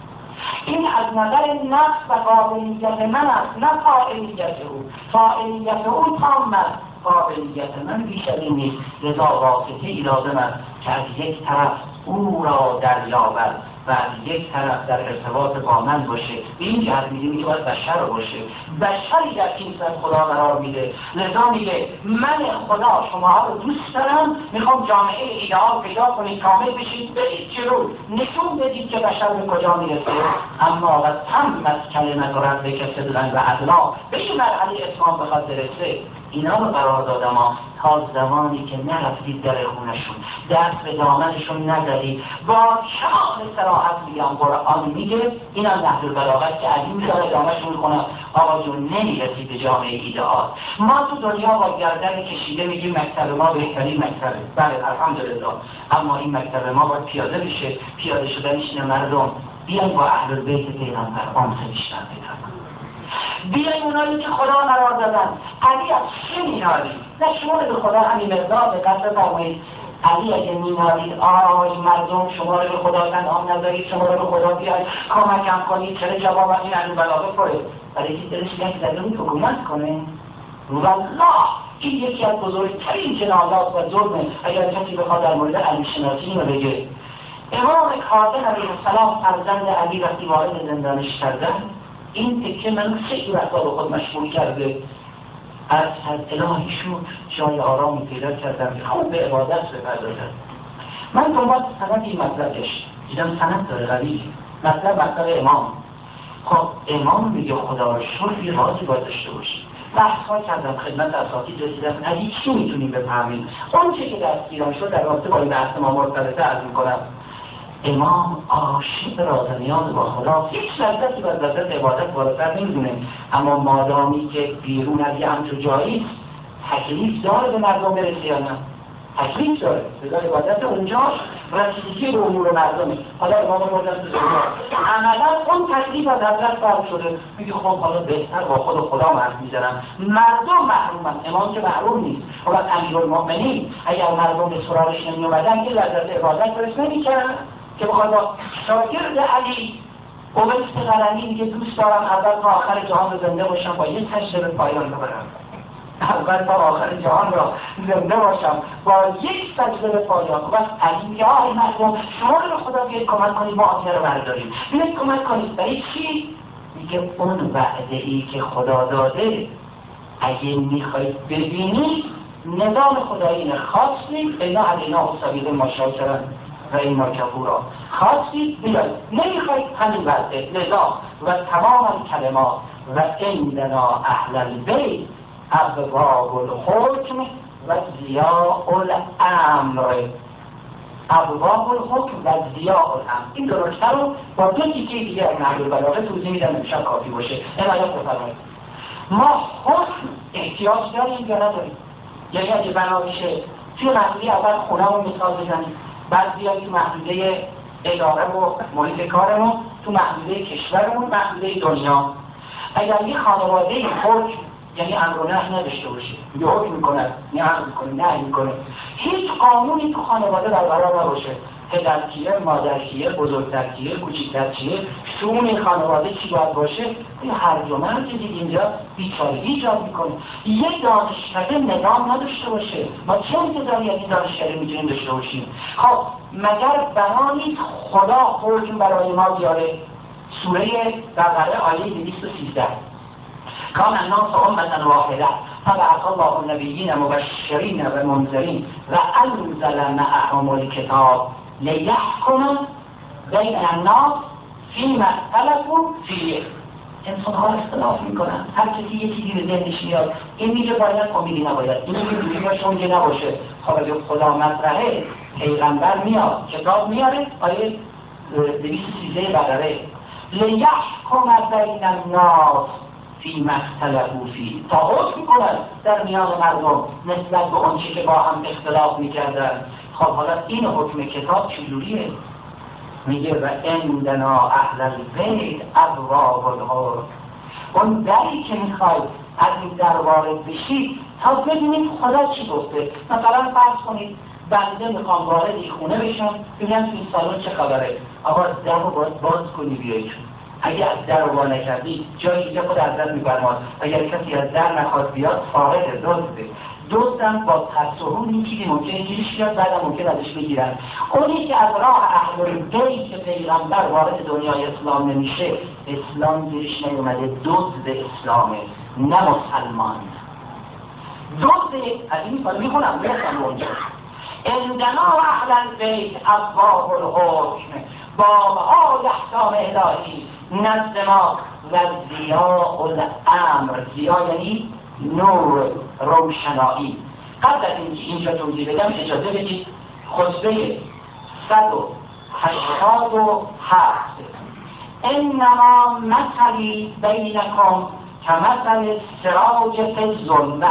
این از نظر نفس و قابلیت من است، نه فاعلیت او. فاعلیت او تام است، قابلیت من بیشتری نیست. لذا واسطه ای لازم است که از یک طرف او را دریابد و از یک طرف در ارتباط با من باشه. به این جهت میگه میگه باید بشر باشه. بشری در این صد خدا قرار میده. لذا میگه من خدا شما رو دوست دارم، میخوام جامعه ایدئال پیدا کنید، کامل بشید، برید جلو، نشون بدید که بشر به کجا میرسه. اما و تم از کلمت و رد کسدن و عدلا به این مرحله اسلام بخواد برسه. اینا رو قرار دادم ها تا زمانی که نرفتید در خونشون، دست به دامنشون نزدید. با کمال صراحت میگم قرآن میگه اینا نهج البلاغت که علی میذاره دامنش میکنه آقا جون نمیرسید به جامعه ایدئال. ما تو دنیا با گردن کشیده میگیم مکتب ما بهترین مکتبه، بله الحمدلله، اما این مکتب ما باید پیاده بشه. پیاده شدنش اینه مردم بیان با اهل بیت پیغمبر آموزش بیشتر پیدا کنن. بیاین اونایی که خدا قرار دادن. علی از چه مینالی؟ نه شما به خدا همین مقدار به قصد فرمایید. علی اگه مینالید آی مردم شما رو به خدا تنها نذارید، شما رو به خدا بیاید کمکم کنید، چرا جواب این علی بلاغه پره؟ برای اینکه دلش یک دلیل حکومت کنه. والله این یکی از بزرگترین جنایات و ظلمه. اگر کسی بخواد در مورد علی شناسی اینو بگه. امام کاظم علیه السلام فرزند علی وقتی وارد زندانش کردن، این تکه من خیلی وقتا به خود مشغول کرده. از الهی شد جای آرامی پیدا کردم که خوب به عبادت بپردازم. من دنبال سند این مطلب گشت، دیدم سند داره قوی. مطلب مطلب امام. خب امام میگه خدا رو شکر یه رازی باید داشته باشی. بحث‌ها کردم خدمت اساتید رسیدم علی چی میتونیم بفهمیم؟ اون چه که دستگیرم شد در رابطه با این بحث ما مرتبطه عرض میکنم. امام عاشق رازنیان با خدا، هیچ لذتی بر لذت عبادت بالاتر نمیدونه، اما مادامی که بیرون از یه همچون جایی تکلیف داره به مردم برسه یا نه؟ تکلیف داره، بذار عبادت اونجاش رسیدگی به امور مردمه. حالا امام مردن تو دنیا عملا اون تکلیف از حضرت فرق شده. میگه خب حالا بهتر با خود خدا حرف میزنم، مردم محرومن. امام که محروم نیست. حالا امیرالمؤمنین اگر مردم به سراغش نمیومدن که لذت عبادت برس نمیکردن که بخواد با شاگرد علی اویس قرنی میگه دوست دارم اول تا آخر جهان زنده باشم با یه سجده به پایان ببرم. اول تا آخر جهان را زنده باشم با یک سجده به پایان. و علی میگه آی مردم شما رو خدا بیاید کمک کنید ما آتیه رو برداریم. بیاید کمک کنید. برای چی؟ میگه اون وعده ای که خدا داده اگه میخواید ببینید نظام خدایی خواستید اینا علینا و سبیل مشاکرن و این ماکفورا خواستید بیاید، نمیخواید همین وعده. لذا و تمام کلمات و عندنا اهل البیت ابواب الحکم و ضیاء الامر. ابواب الحکم و ضیاء الامر. این دو نکته رو با دو تیکه دیگه از نحو البلاغه توضیح میدم امشب کافی باشه. عنایت بفرمایید. ما حکم احتیاج داریم یا نداریم؟ یعنی اگه بنا بشه توی محدوده اول خونه‌مون مثال بزنیم، بعد بیایم تو محدوده اداره و محیط کارمون، تو محدوده کشورمون، محدوده دنیا. اگر یه خانواده حکم یعنی امر و نهی نداشته باشه، یه حکم میکنه، نه امر میکنه، نه میکنه، هیچ قانونی تو خانواده برقرار نباشه، پدر کیه، مادر کیه، بزرگتر کیه، کوچیکتر کیه، شون این خانواده چی باید باشه، این هر جمعه که دید اینجا بیچارگی ایجاد میکنه. یه دانشکده نظام نداشته باشه، ما چه انتظاری از این دانشکده میتونیم داشته باشیم؟ خب مگر بنا نیست خدا حکم برای ما بیاره؟ سوره بقره آیه دویست و سیزده کان الناس امة واحده فبعث الله النبیین مبشرین و منذرین و انزل معهم الکتاب لیحکم بین الناس فیما اختلفوا فیه. انسان ها اختلاف میکنن، هر کسی یه چیزی به ذهنش میاد، این میگه باید امیدی نباید، این میگه دوری باشه اونجا نباشه. خب اگه خدا مطرحه، پیغمبر میاد کتاب میاره، آیه دویست و سیزده بقره لیحکم بین الناس فیما اختلفوا فیه، تا حکم کنند در میان مردم نسبت به اون چیزی که با هم اختلاف میکردن. خب حالا این حکم کتاب چجوریه؟ میگه و عندنا اهل البیت ابواب الحکم. اون دری که میخوای از این در وارد بشید تا ببینید خدا چی گفته. مثلا فرض کنید بنده میخوام وارد این خونه بشم، ببینم تو این سالن چه خبره. آقا در رو باید باز کنی بیایی. اگه از در رو باز نکردی جایی اینجا خود ازت میفرماد اگر کسی از در نخواد بیاد فارغ دزده. دزدم با تصورون چیزی ممکنه گیرش بیاد، بعدم ممکنه ازش بگیرن. اونی که از راه اهل البیت که پیغمبر وارد دنیای اسلام نمیشه، اسلام گیرش نیومده، دزد اسلامه نه مسلمان. دزد از این مثال میخونم میرسم اونجا. عندنا اهل البیت ابواب الحکم، بابها احکام الهی نزد ما و ضیاء الامر. ضیاء یعنی نور، روشنایی. قبل از اینکه اینجا توضیح بدم اجازه بدید خطبه صد و هشتاد و هفت انما مثلی بینکم کمثل السراج فی الظلمه.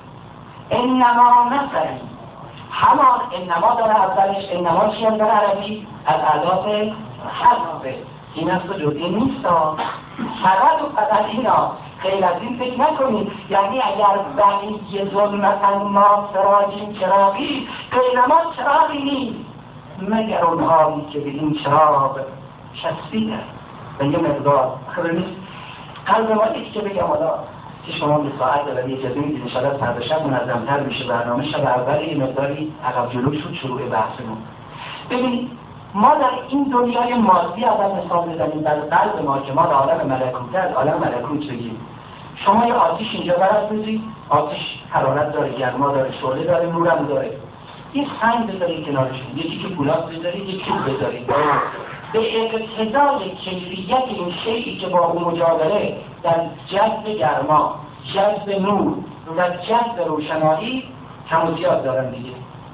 انما مثلی، همان انما داره اولش، انما چی هم داره عربی؟ از ادات حذف. این از تو جزئی نیست ها، فقط و فقط اینا، خیلی از این فکر نکنید. یعنی اگر بقیه ظلمتن ما سراجین چراغی، غیر ما چراغی نیست مگر اونهایی که به این چراغ چسبیدن و یه مقدار خبر نیست. قلب ما یکی که بگم حالا که شما به ساعت دارم یه اجازه میدید انشاءالله فردا شب منظم‌تر میشه برنامه. شب اول یه مقداری عقب جلو شد شروع بحثمون. ببینید ما در این دنیای مادی اول مثال بزنیم در قلب ما که ما در عالم ملکوت از عالم ملکوت بگیم. شما یه آتیش اینجا برات بزنید، آتیش حرارت داره، گرما داره، شعله داره، نورم داره. یه سنگ بذارید کنارشون، یکی که پولاد بذارید، یکی چوب بذارید. به اقتضای کیفیت این شیئی که با اون مجاوره در جذب گرما، جذب نور و جذب روشنایی کم و زیاد دارن دیگه.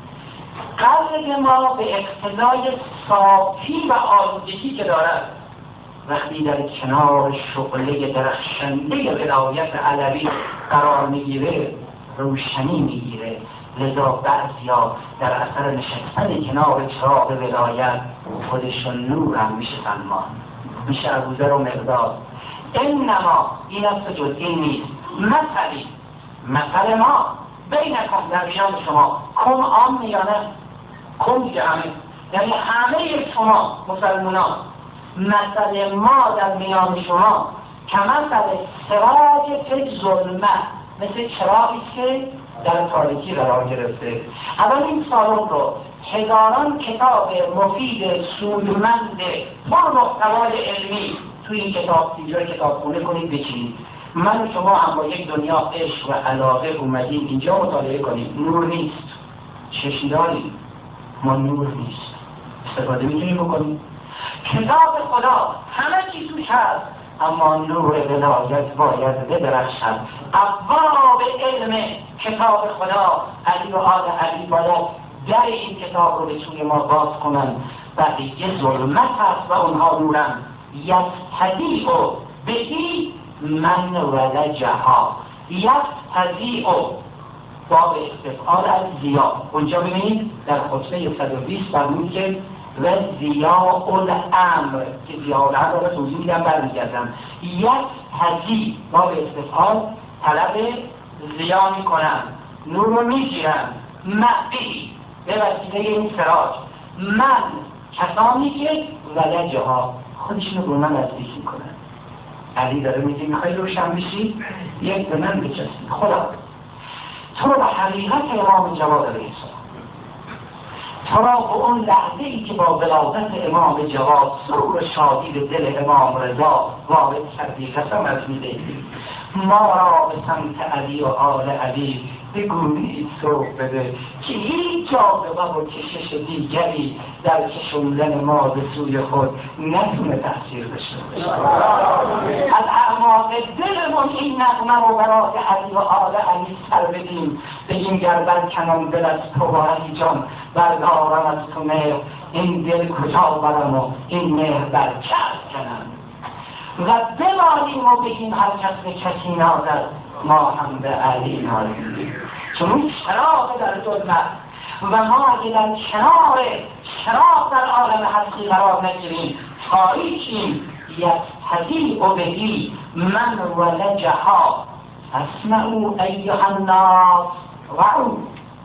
قلب ما به اقتضای صافی و آلودگی که دارد وقتی در کنار شعله درخشنده ولایت علوی قرار میگیره روشنی میگیره. لذا بعضیا در اثر نشستن کنار چراغ ولایت خودشون نورم میشه سلمان، میشه ابوذر و مقداد. انما این از جزئی نیست. مثلی مثل ما بینکم در میان شما، کم عام یا نه؟ کم دیگه همه، یعنی همه شما مسلمانان. مثل ما در میان شما کمثل سراج فی ظلمه، مثل چراغی که در تاریکی قرار گرفته. اول این سالن رو هزاران کتاب مفید سودمند پر محتوای علمی توی این کتاب اینجا کتابخونه کنید بچینید. من و شما هم با یک دنیا عشق و علاقه اومدیم اینجا مطالعه کنیم. نور نیست، چشم داریم ما نور نیست، استفاده میتونیم بکنیم. کتاب خدا همه چی توش هست، اما نور ولایت باید بدرخشد. ابواب علم کتاب خدا علی و آل علی باید در این کتاب رو به سوی ما باز کنن. بقیه ظلمت هست و اونها نورن. یستضیع بهی من ولجها. یستضیع باب استفعال از ضیاء. اونجا ببینید در خطبه صد و بیست فرمود که و ضیاء الامر که ضیاء الامر رو توضیح میدم برمیگردم. یستضیع باب استفعال طلب ضیاء میکنن، نور رو میگیرن. معبی به وسیله این سراج، من کسانی که ولجها خودشون رو من نزدیک میکنن. علی داره میگه میخوای روشن بشی یک به من بچسبی. خدا تو رو به حقیقت امام جواد علیه السلام، تو را به اون لحظه ای که با ولادت امام جواد سرور شادی به دل امام رضا وارد کردی قسم از میدهی ما را به سمت علی و آل علی بگویید سوق بده که هیچ جاذبه و کشش دیگری در کشوندن ما به سوی خود نتونه تأثیر داشته باشه. از اعماق دلمون این نغمه رو برای علی و آل علی سر بدیم، بگیم گر برکنم دل از تو و علی جان، بردارم از تو مهر، این دل کجا برم و این مهر بر چرخ کنم. و بمانیم و بگیم هر کس به کسی نازد ما هم به علی نازیم، چون اون چراغ در ظلمت و ما اگه در کنار چراغ در عالم هستی قرار نگیریم، تاریکیم. یستضیع بهی من ولجها اسمعوا ایها الناس وعو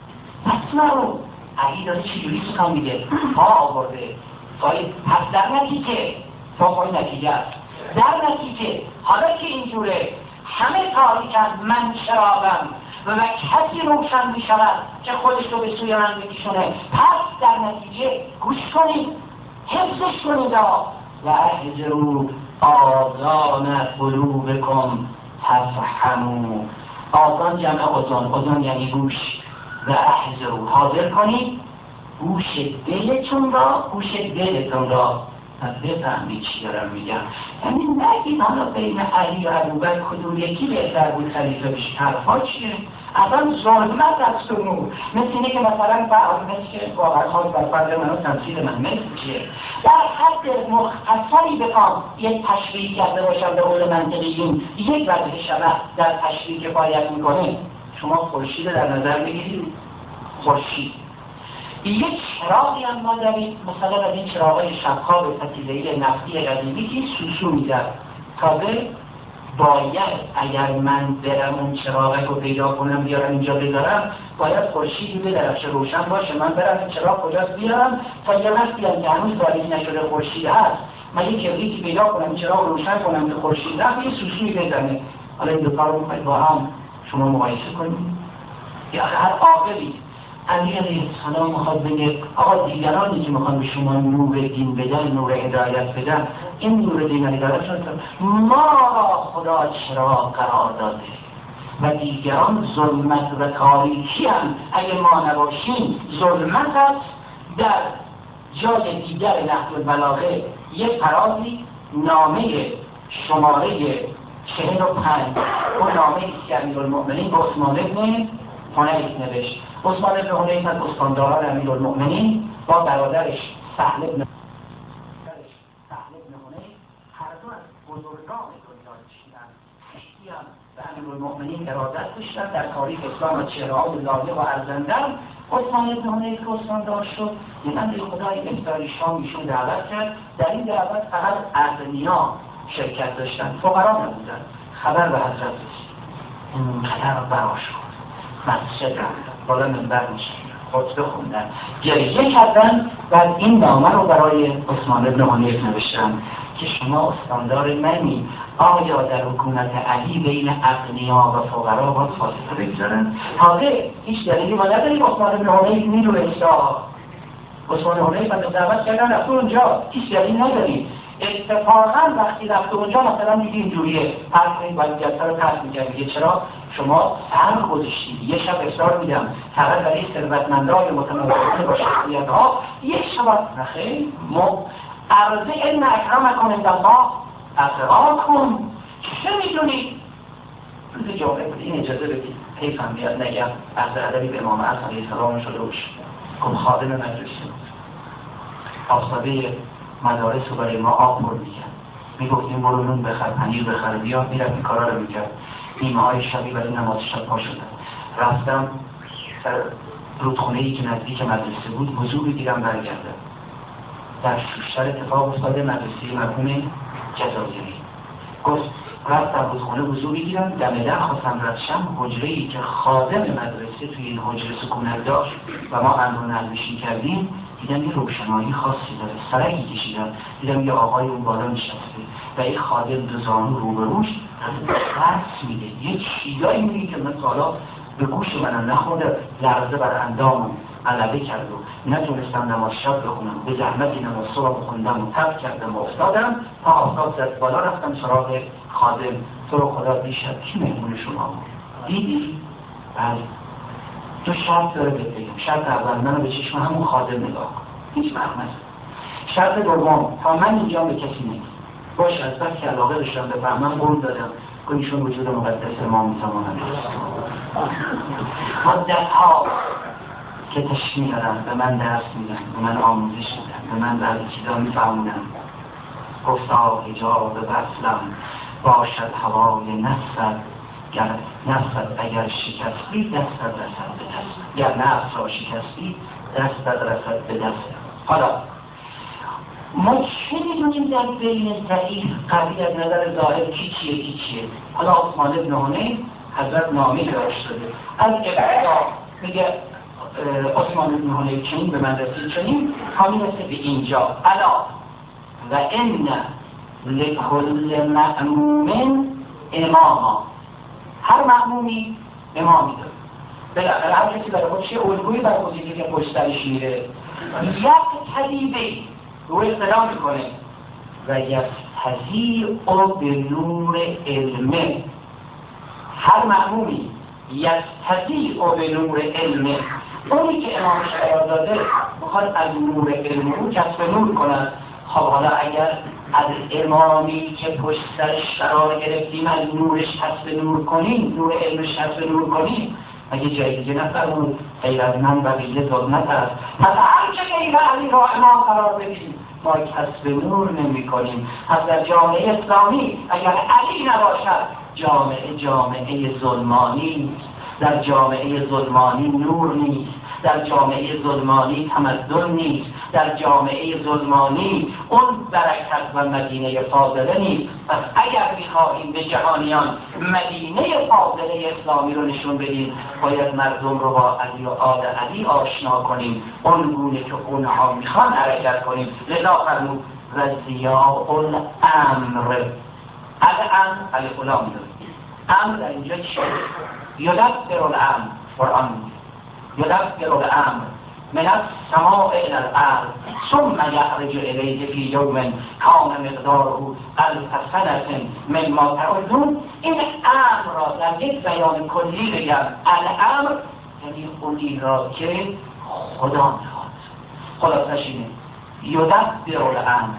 اسمعوا. علی داره چجوری سخن میگه؟ ها آورده باید پس در نتیجه فوقای نتیجه است. در نتیجه حالا که اینجوره همه تاریکن، من چراغم و کسی روشن می شود که خودش رو به سوی من میکشونه. پس در نتیجه گوش کنید، حفظش کنید و احذروا آذان قلوبکم تفهموا. آذان جمع اذن، اذن یعنی گوش. و احذروا حاضر کنید گوش دلتون را، گوش دلتون را بفهمید چی دارم میگم. یعنی نگید حالا بین علی و ابوبکر کدوم یکی بهتر بود خلیفه بشه. حرفا چیه؟ اصلا ظلمت از سمو. مثل اینه که مثلا بعض مثل که واقعا خواهد بر فرد من و تمثیل من مثل چیه؟ در حد مختصری بخوام یک تشریح کرده باشم به قول منطقیین، یک وجه شبه در تشریح که باید میکنه. شما خورشید در نظر بگیرید، خورشید یک چراغی هم ما داریم، مثلا از این چراغای شبخواب فتیله‌ای نفتی قدیمی که سوسو میدن. تازه باید اگر من برم اون چراغ رو پیدا کنم بیارم اینجا بذارم، باید خورشیدی به درخش روشن باشه. من برم این چراغ کجاست بیارم تا یه وقت بیام که هنوز تاریک نشده خورشید هست، من یه کبریتی پیدا کنم چراغ روشن کنم که خورشید رفت یه سوسویی بزنه. حالا این دو کار رو میخواید با هم شما مقایسه کنید؟ یا هر عاقلی امیر علیه السلام میخواد بگه آقا دیگرانی که میخوان به شما نور دین بدن، نور هدایت بدن، این نور دین و هدایت شد ما را خدا چراغ قرار داده و دیگران ظلمت و تاریکی هم اگه ما نباشیم ظلمت است. در جای دیگر نحو البلاغه یک فرازی نامه شماره چهل و پنج اون نامه که امیرالمؤمنین به عثمان بن حنیف نوشت. عثمان بن حنیف از استانداران امیرالمؤمنین با برادرش سهل بن سهل بن حنیف هر دو از بزرگان دنیا چیدن. خیلی هم به امیرالمؤمنین ارادت داشتن در تاریخ اسلام و چهره‌های لاله و ارزندن. عثمان بن حنیف که استاندار شد دیدن به خدای افطار شام ایشون دعوت کرد. در این دعوت فقط اغنیا شرکت داشتن، فقرا نبودن. خبر به حضرت رسید، اینقدر براش شد، مسجد رفتن، بالا منبر نشستن، خطبه خوندن، گریه کردن. بعد این نامه رو برای عثمان بن حنیف نوشتن که شما استاندار منی، آیا در حکومت علی بین اغنیا و فقرا باید فاصله بگذارن؟ تازه هیچ دلیلی ما نداریم عثمان بن حنیف میدونسته. عثمان بن حنیف هم دعوت کردن رفت اونجا، هیچ دلیلی نداریم. اتفاقا وقتی رفت اونجا مثلا میگه اینجوریه، هر کنید باید جلسه رو پس میگه میگه چرا شما سر گذاشتید؟ یه شب اصرار میدم فقط برای ثروتمندان متمول با شخصیت ها یک شب نخیر ما عرضه علم اکرمکم عند الله اتقاکم. چه میدونید؟ روز جمعه بود، این اجازه بدید حیفم بیاد نگم عرض ادبی به امام عصر علیه السلام شده باشه. کم خادم مدرسه آفتابه مدارس رو برای ما آب پر میکرد، میگفتیم برو نون بخر، پنیر بخر، بیا. میرفت این کارا رو میکرد. نیمه های شبی برای نماز شب پا شدن. رفتم در رودخونه‌ای که نزدیک مدرسه بود وضو بگیرم برگردم. در شوشتر اتفاق افتاده مدرسه مرحوم جزایری. گفت رفتم رودخونه وضو بگیرم، دم در خواستم رفتم حجره‌ای که خادم مدرسه توی این حجره سکونت داشت و ما امر نمیشین کردیم. دیدم یه روشنایی خاصی داره، سرکی کشیدن، دیدم یه آقای اون بالا نشسته و یه خادم دو زانو رو به روش درس میده. یه چیزایی میگه که من حالا به گوش منم نخورده، لرزه بر اندامم غلبه کرد و نتونستم نماز شب بخونم. به زحمتی نماز صبح بخوندم و ترک کردم و افتادم تا آفتاب زد بالا. رفتم سراغ خادم، تو رو خدا دیشب کی مهمون شما بود؟ دیدی؟ بله. تو شرط داره بگم. شرط اول منو به چشم همون خادم نگاه کن، هیچ فرق نداره. شرط دوم تا من اینجا به کسی نگم باشه، از بس که علاقه داشتم بفهمم قول دادم که ایشون وجود مقدس ما میتوانند. مدت‌ها که تشمیع دارم، به من درس میدن، به من آموزش میدن، به من بعضی چیزا میفهمونن. گفتا حجاب وصلم باشد هوای نفست، گر نفست اگر شکستی دستت رسد به دست، گر نفس را شکستی دستت رسد به دست. حالا ما چه میدونیم در بین ضعیف قوی از نظر ظاهر کی چیه کی چیه؟ حالا عثمان بن حنین حضرت نامه داشت شده از ابتدا میگه عثمان بن حنین چنین به من رسید چنین تا میرسه به اینجا الا و ان لکل مأموم اماما، هر مأمومی امامی داره. بالاخره هر کسی برای خودش الگویی برای خودش که پشت سرش میره یک طریقی رو اقتدا میکنه و یستضیء به نور علمه. هر مأمومی یستضیء به نور علمه، اونی که امام قرار داده میخواد از نور علم او کسب نور کنند. خب حالا اگر از امامی که پشت سرش قرار گرفتیم از نورش کسب نور کنیم، نور علمش کسب نور کنیم، اگه جای دیگه نفرمون غیر از من بقیه ظلمت است. پس هر که غیر علی را امام قرار بدیم ما کسب نور نمی کنیم. پس در جامعه اسلامی اگر علی نباشد جامعه جامعه ظلمانی، در جامعه ظلمانی نور نیست، در جامعه ظلمانی تمدن نیست، در جامعه ظلمانی اون برکت و مدینه فاضله نیست. پس اگر می‌خواهیم به جهانیان مدینه فاضله اسلامی رو نشون بدیم باید مردم رو با علی و آل علی آشنا کنیم، اون گونه که اونها میخوان حرکت کنیم. لذا فرمود و ضیاء الامر، الامر الف لام داریم. امر در اینجا چیه؟ یدبر الامر، قرآن یدبر الامر من السماء الى الارض ثم یخرج الیه فی یوم کان مقداره الف سنة مما تعدون. این امر را در یک بیان کلی بگم، الامر یعنی اونی را که خدا میخواد. خلاصش اینه یدبر الامر،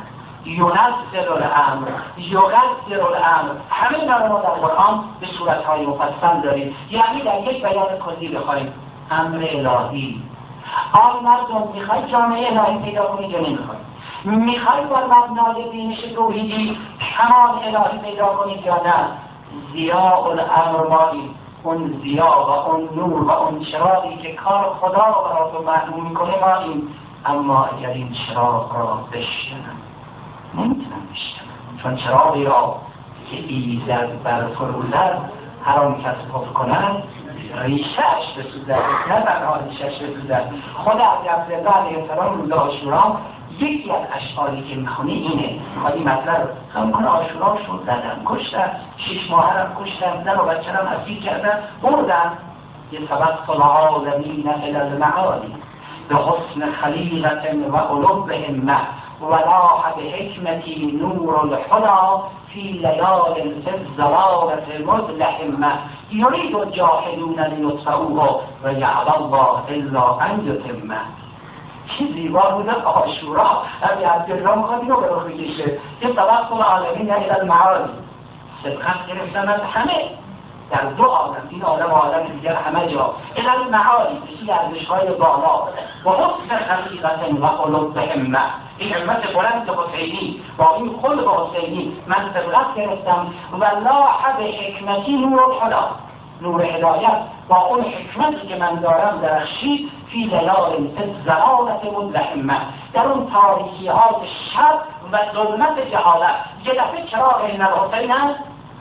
ینزل الامر، یقدر الامر. همه اینا رو ما در قرآن به صورت‌های مفصل داریم. یعنی در یک بیان کلی بخوایم امر الهی. آن مردم میخوای جامعه الهی پیدا کنید یا نمیخوای؟ میخوای بر مبنای دینش توحیدی کمال الهی پیدا کنید یا نه؟ ضیاء الامر مایی، اون ضیاء و اون نور و اون چراغی که کار خدا را رو معلوم میکنه ماییم. اما اگر این چراغ را بشکنم نمیتونم بشکنم، چون چراغی را که ایزد بر فروزد حرام کسب کنند ریشهش بسوزد، نه تنها ریشهش بسوزد. خود عبد الله علیه السلام روز عاشورا یکی از اشعاری که میخونه اینه. خواهی مطلب خواهی کنه عاشورا شد زدن کشتن، شیش ماه هم کشتن، زن و بچه هم اسیر کردن بردن. یه سبق العالمین الی المعالی به حسن خلیقت و علو همه ولاح به حکمتی نور الهدی فی لیال فی الضلالة مزلحمة یرید الجاهلون لیطفئوه و یأبی الله الا ان یتمه. چه زیبا بود عاشورا. ابی عبدالله میخواد اینو به رخ بکشه که سبق العالمین الی المعالی، سبقت گرفتن از همه در دو عالم، این عالم و عالم دیگر همه جا، الی المعالی بسی ارزش‌های بالا و حسن خلیقت و علو همه. این همت بلند حسینی با این خلق حسینی من سبقت گرفتم و لاح به حکمتی نور الهدی، نور هدایت با اون حکمتی که من دارم درخشید فی لیال فی الضلالة مزلحمة، در اون تاریکی های شب و ظلمت جهالت. یه دفعه چراغ این الحسین هست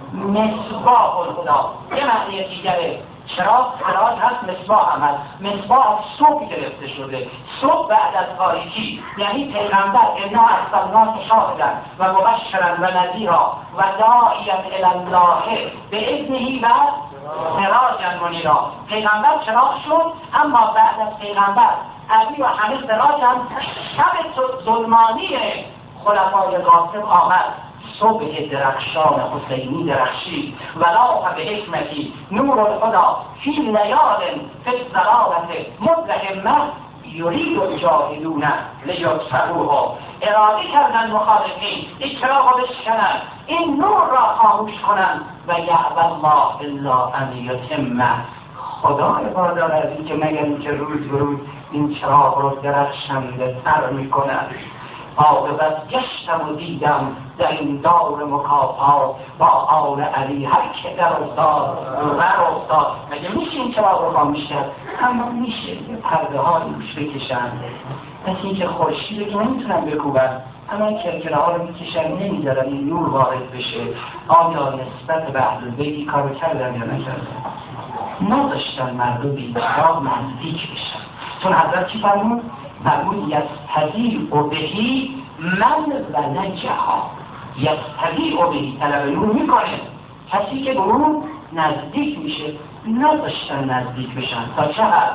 مصباح الهدی، یه معنی دیگره. چراغ سراج هست، مصباح هم هست. مصباح صبح گرفته شده، صبح بعد از تاریکی. یعنی پیغمبر انا ارسلناک شاهدا و مبشرا و نذیرا و داعیا الی الله باذنه و سراجا منیرا. پیغمبر چراغ شد، اما بعد از پیغمبر علی و همه سراجن. شب ظلمانی خلفای قاسم آمد، صبح درخشان حسینی درخشید ولاح به حکمتی نور الهدی فی لیال فی الضلالة مزلحمة یرید الجاهلون لیطفئوه. اراده کردن مخالفین این چراغ را بشکنند، این نور را خاموش کنند و یأبی الله الا ان یتمه. خدا عبادت از این که مگر اینکه روز به روز این چراغ را درخشنده تر میکنند. عاقبت گشتم و دیدم در این دور مکافات با آل علی هر که در افتاد بر افتاد. مگه میشه این چراغ رو خاموش کرد؟ اما میشه یه پرده ها روش بکشن، مثل اینکه خورشید رو نمیتونن بکوبن، اما کرکره ها رو میکشن نمیذارن این نور وارد بشه. آیا نسبت به اهل بیت کارو کردن یا نکردن؟ نداشتن مردم به این چراغ نزدیک بشن. چون حضرت چی فرمود؟ فرمود یستضیع بهی من ولجها، یستضیع بهی طلب نور میکنه کسی که به اون نزدیک میشه. نداشتن نزدیک بشن. تا چه حد؟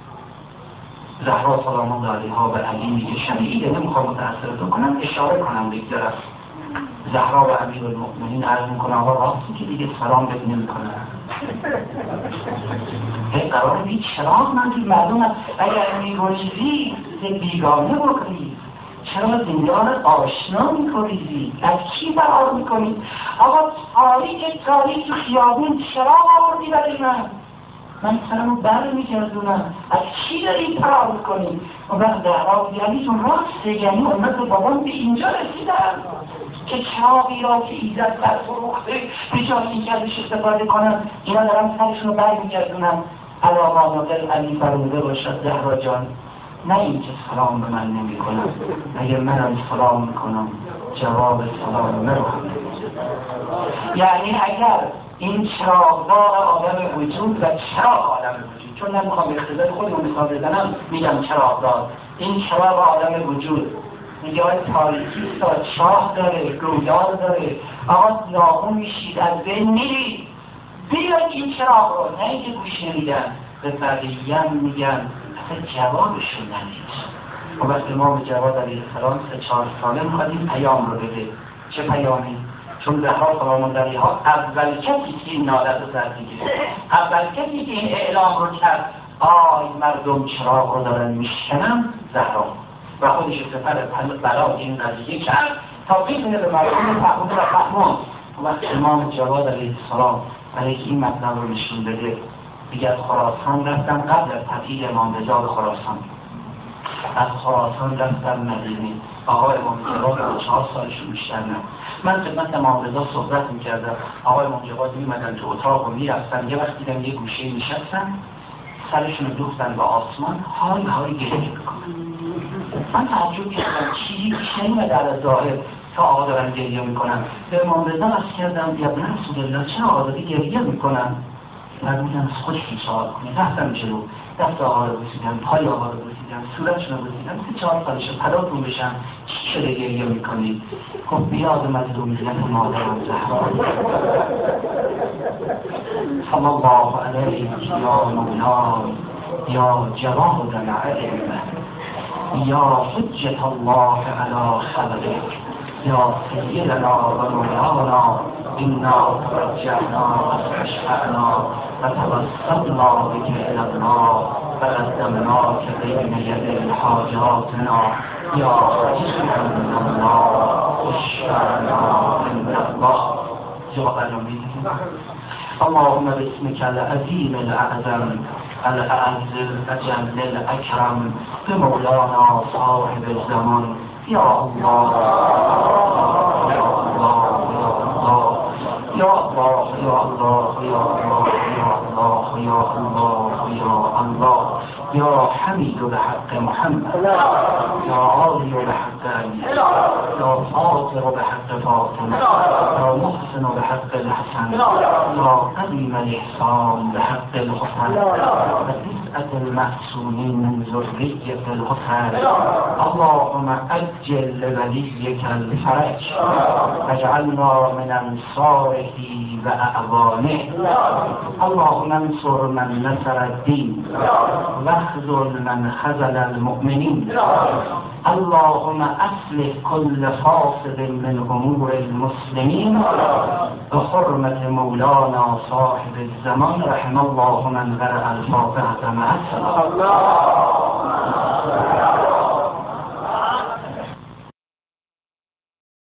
زهرا سلام الله علیها به علی میگه شمیده، نمیخوام متأثرتون کنم، اشاره کنم بگذارم. زهرا و امیرالمؤمنین عرض میکنه آقا راستی که دیگه سلام بد نمیکنن. هی قراره بید چراغ منزل مردم هست. اگر میگوشیدی بیگانه بکنید، چرا دنیا رو آشنا میکنید؟ از کی فرار میکنید؟ آقا تاریک تاریک تو خیابون چراغ آوردی برای من، من سرمو بر میگردونم، از کی داری فرار میکنید؟ و بعد زهرا یعنی چون راست یعنی امت بابام به اینجا رسیدن که چراغی را که ایزد بر فروخته به جای این که ازش استفاده کنم، اینا دارم سرشون رو بر میگردونم. علاما نقل علی فرموده باشد زهرا جان، نه این که سلام به من نمی کنم، اگر منم سلام میکنم جواب سلام مرو. یعنی اگر این چراغدار آدم وجود و چراغ آدم وجود، چون نمیخوام اختزار خودمون مثال بزنم میگم چراغدار، این چراغ آدم وجود میگه آید تاریکی سا چاه داره، گودار داره، آقا ناغون میشید از بین میرید، بیاید این چراغ رو، نه اینکه گوش نمیدن به بقیه میگن اصلا جوابشون نمید. و وقت امام جواد علیه السلام سه چهار ساله میخواد این پیام رو بده. چه پیامی؟ چون زهرا سلام الله علیها اول کسی که این نالت رو سر میگیره، اول کسی که این اعلام رو کرد آی مردم چراغ رو دارن میشکنن زهرا، و خودش سفر برای این قضیه کرد تا بتونه به مردم فهمون و فهمون. و وقت امام جواد علیه السلام برای این مطلب رو نشون بده، دیگه از خراسان رفتن، قبل از تفیید امام رضا به خراسان، از خراسان رفتن مدینه. آقای امام جواد چهار سالشون بیشتر نه. من خدمت امام رضا صحبت میکردم، آقای امام جواد میمدن تو اتاق و میرفتن، یه وقت دیدم یه گوشه نشستن، سرشون رو دوختن به آسمان، های های گریه میکنن. من تعجب کردم چیزی پیش نمیاد در ظاهر تا آقا دارن گریه میکنن. به امام رضا عرض کردم یا ابن رسول الله چرا آقا داری گریه میکنن؟ فرمودن از خودشون سوال کنید. رفتم جلو، دست آقا رو بوسیدم، پای آقا رو بوسیدم، صورتشون رو بوسیدم، سه چهار سالشه پداتون بشن، چی شده گریه میکنید؟ خب بیاد اومد رو میزنت مادرم زهرا صلی الله علیه یا مولا یا جواد العلم یا حجت الله علی خلقه یا سیدنا و مولانا إنا توجهنا واستشفعنا وتوسلنا بك إلى الله فقدمناك بين يدي حاجاتنا يا رسول الله اشفعنا عند الله. اللهم باسمك العظيم الأعظم الأعز الأجل الأكرم بمولانا صاحب الزمان يا الله يا الله يا الله يا الله يا الله يا الله يا الله يا الله يا حميد بحق محمد يا عالي بحق علي يا فاطر بحق فاطمة يا محسن بحق الحسن يا قديم الإحسان بحق الحسن وتسعة المحسونين من ذرية الحسن. اللهم أجل لوليك الفرج واجعلنا من أنصاره وأعوانه. اللهم انصر من نصر الدين واخذل من خذل المؤمنين. اللهم أصلح كل فاسد من أمور المسلمين بحرمة مولانا صاحب الزمان رحم الله من قرأ الفاتحة مع السلام.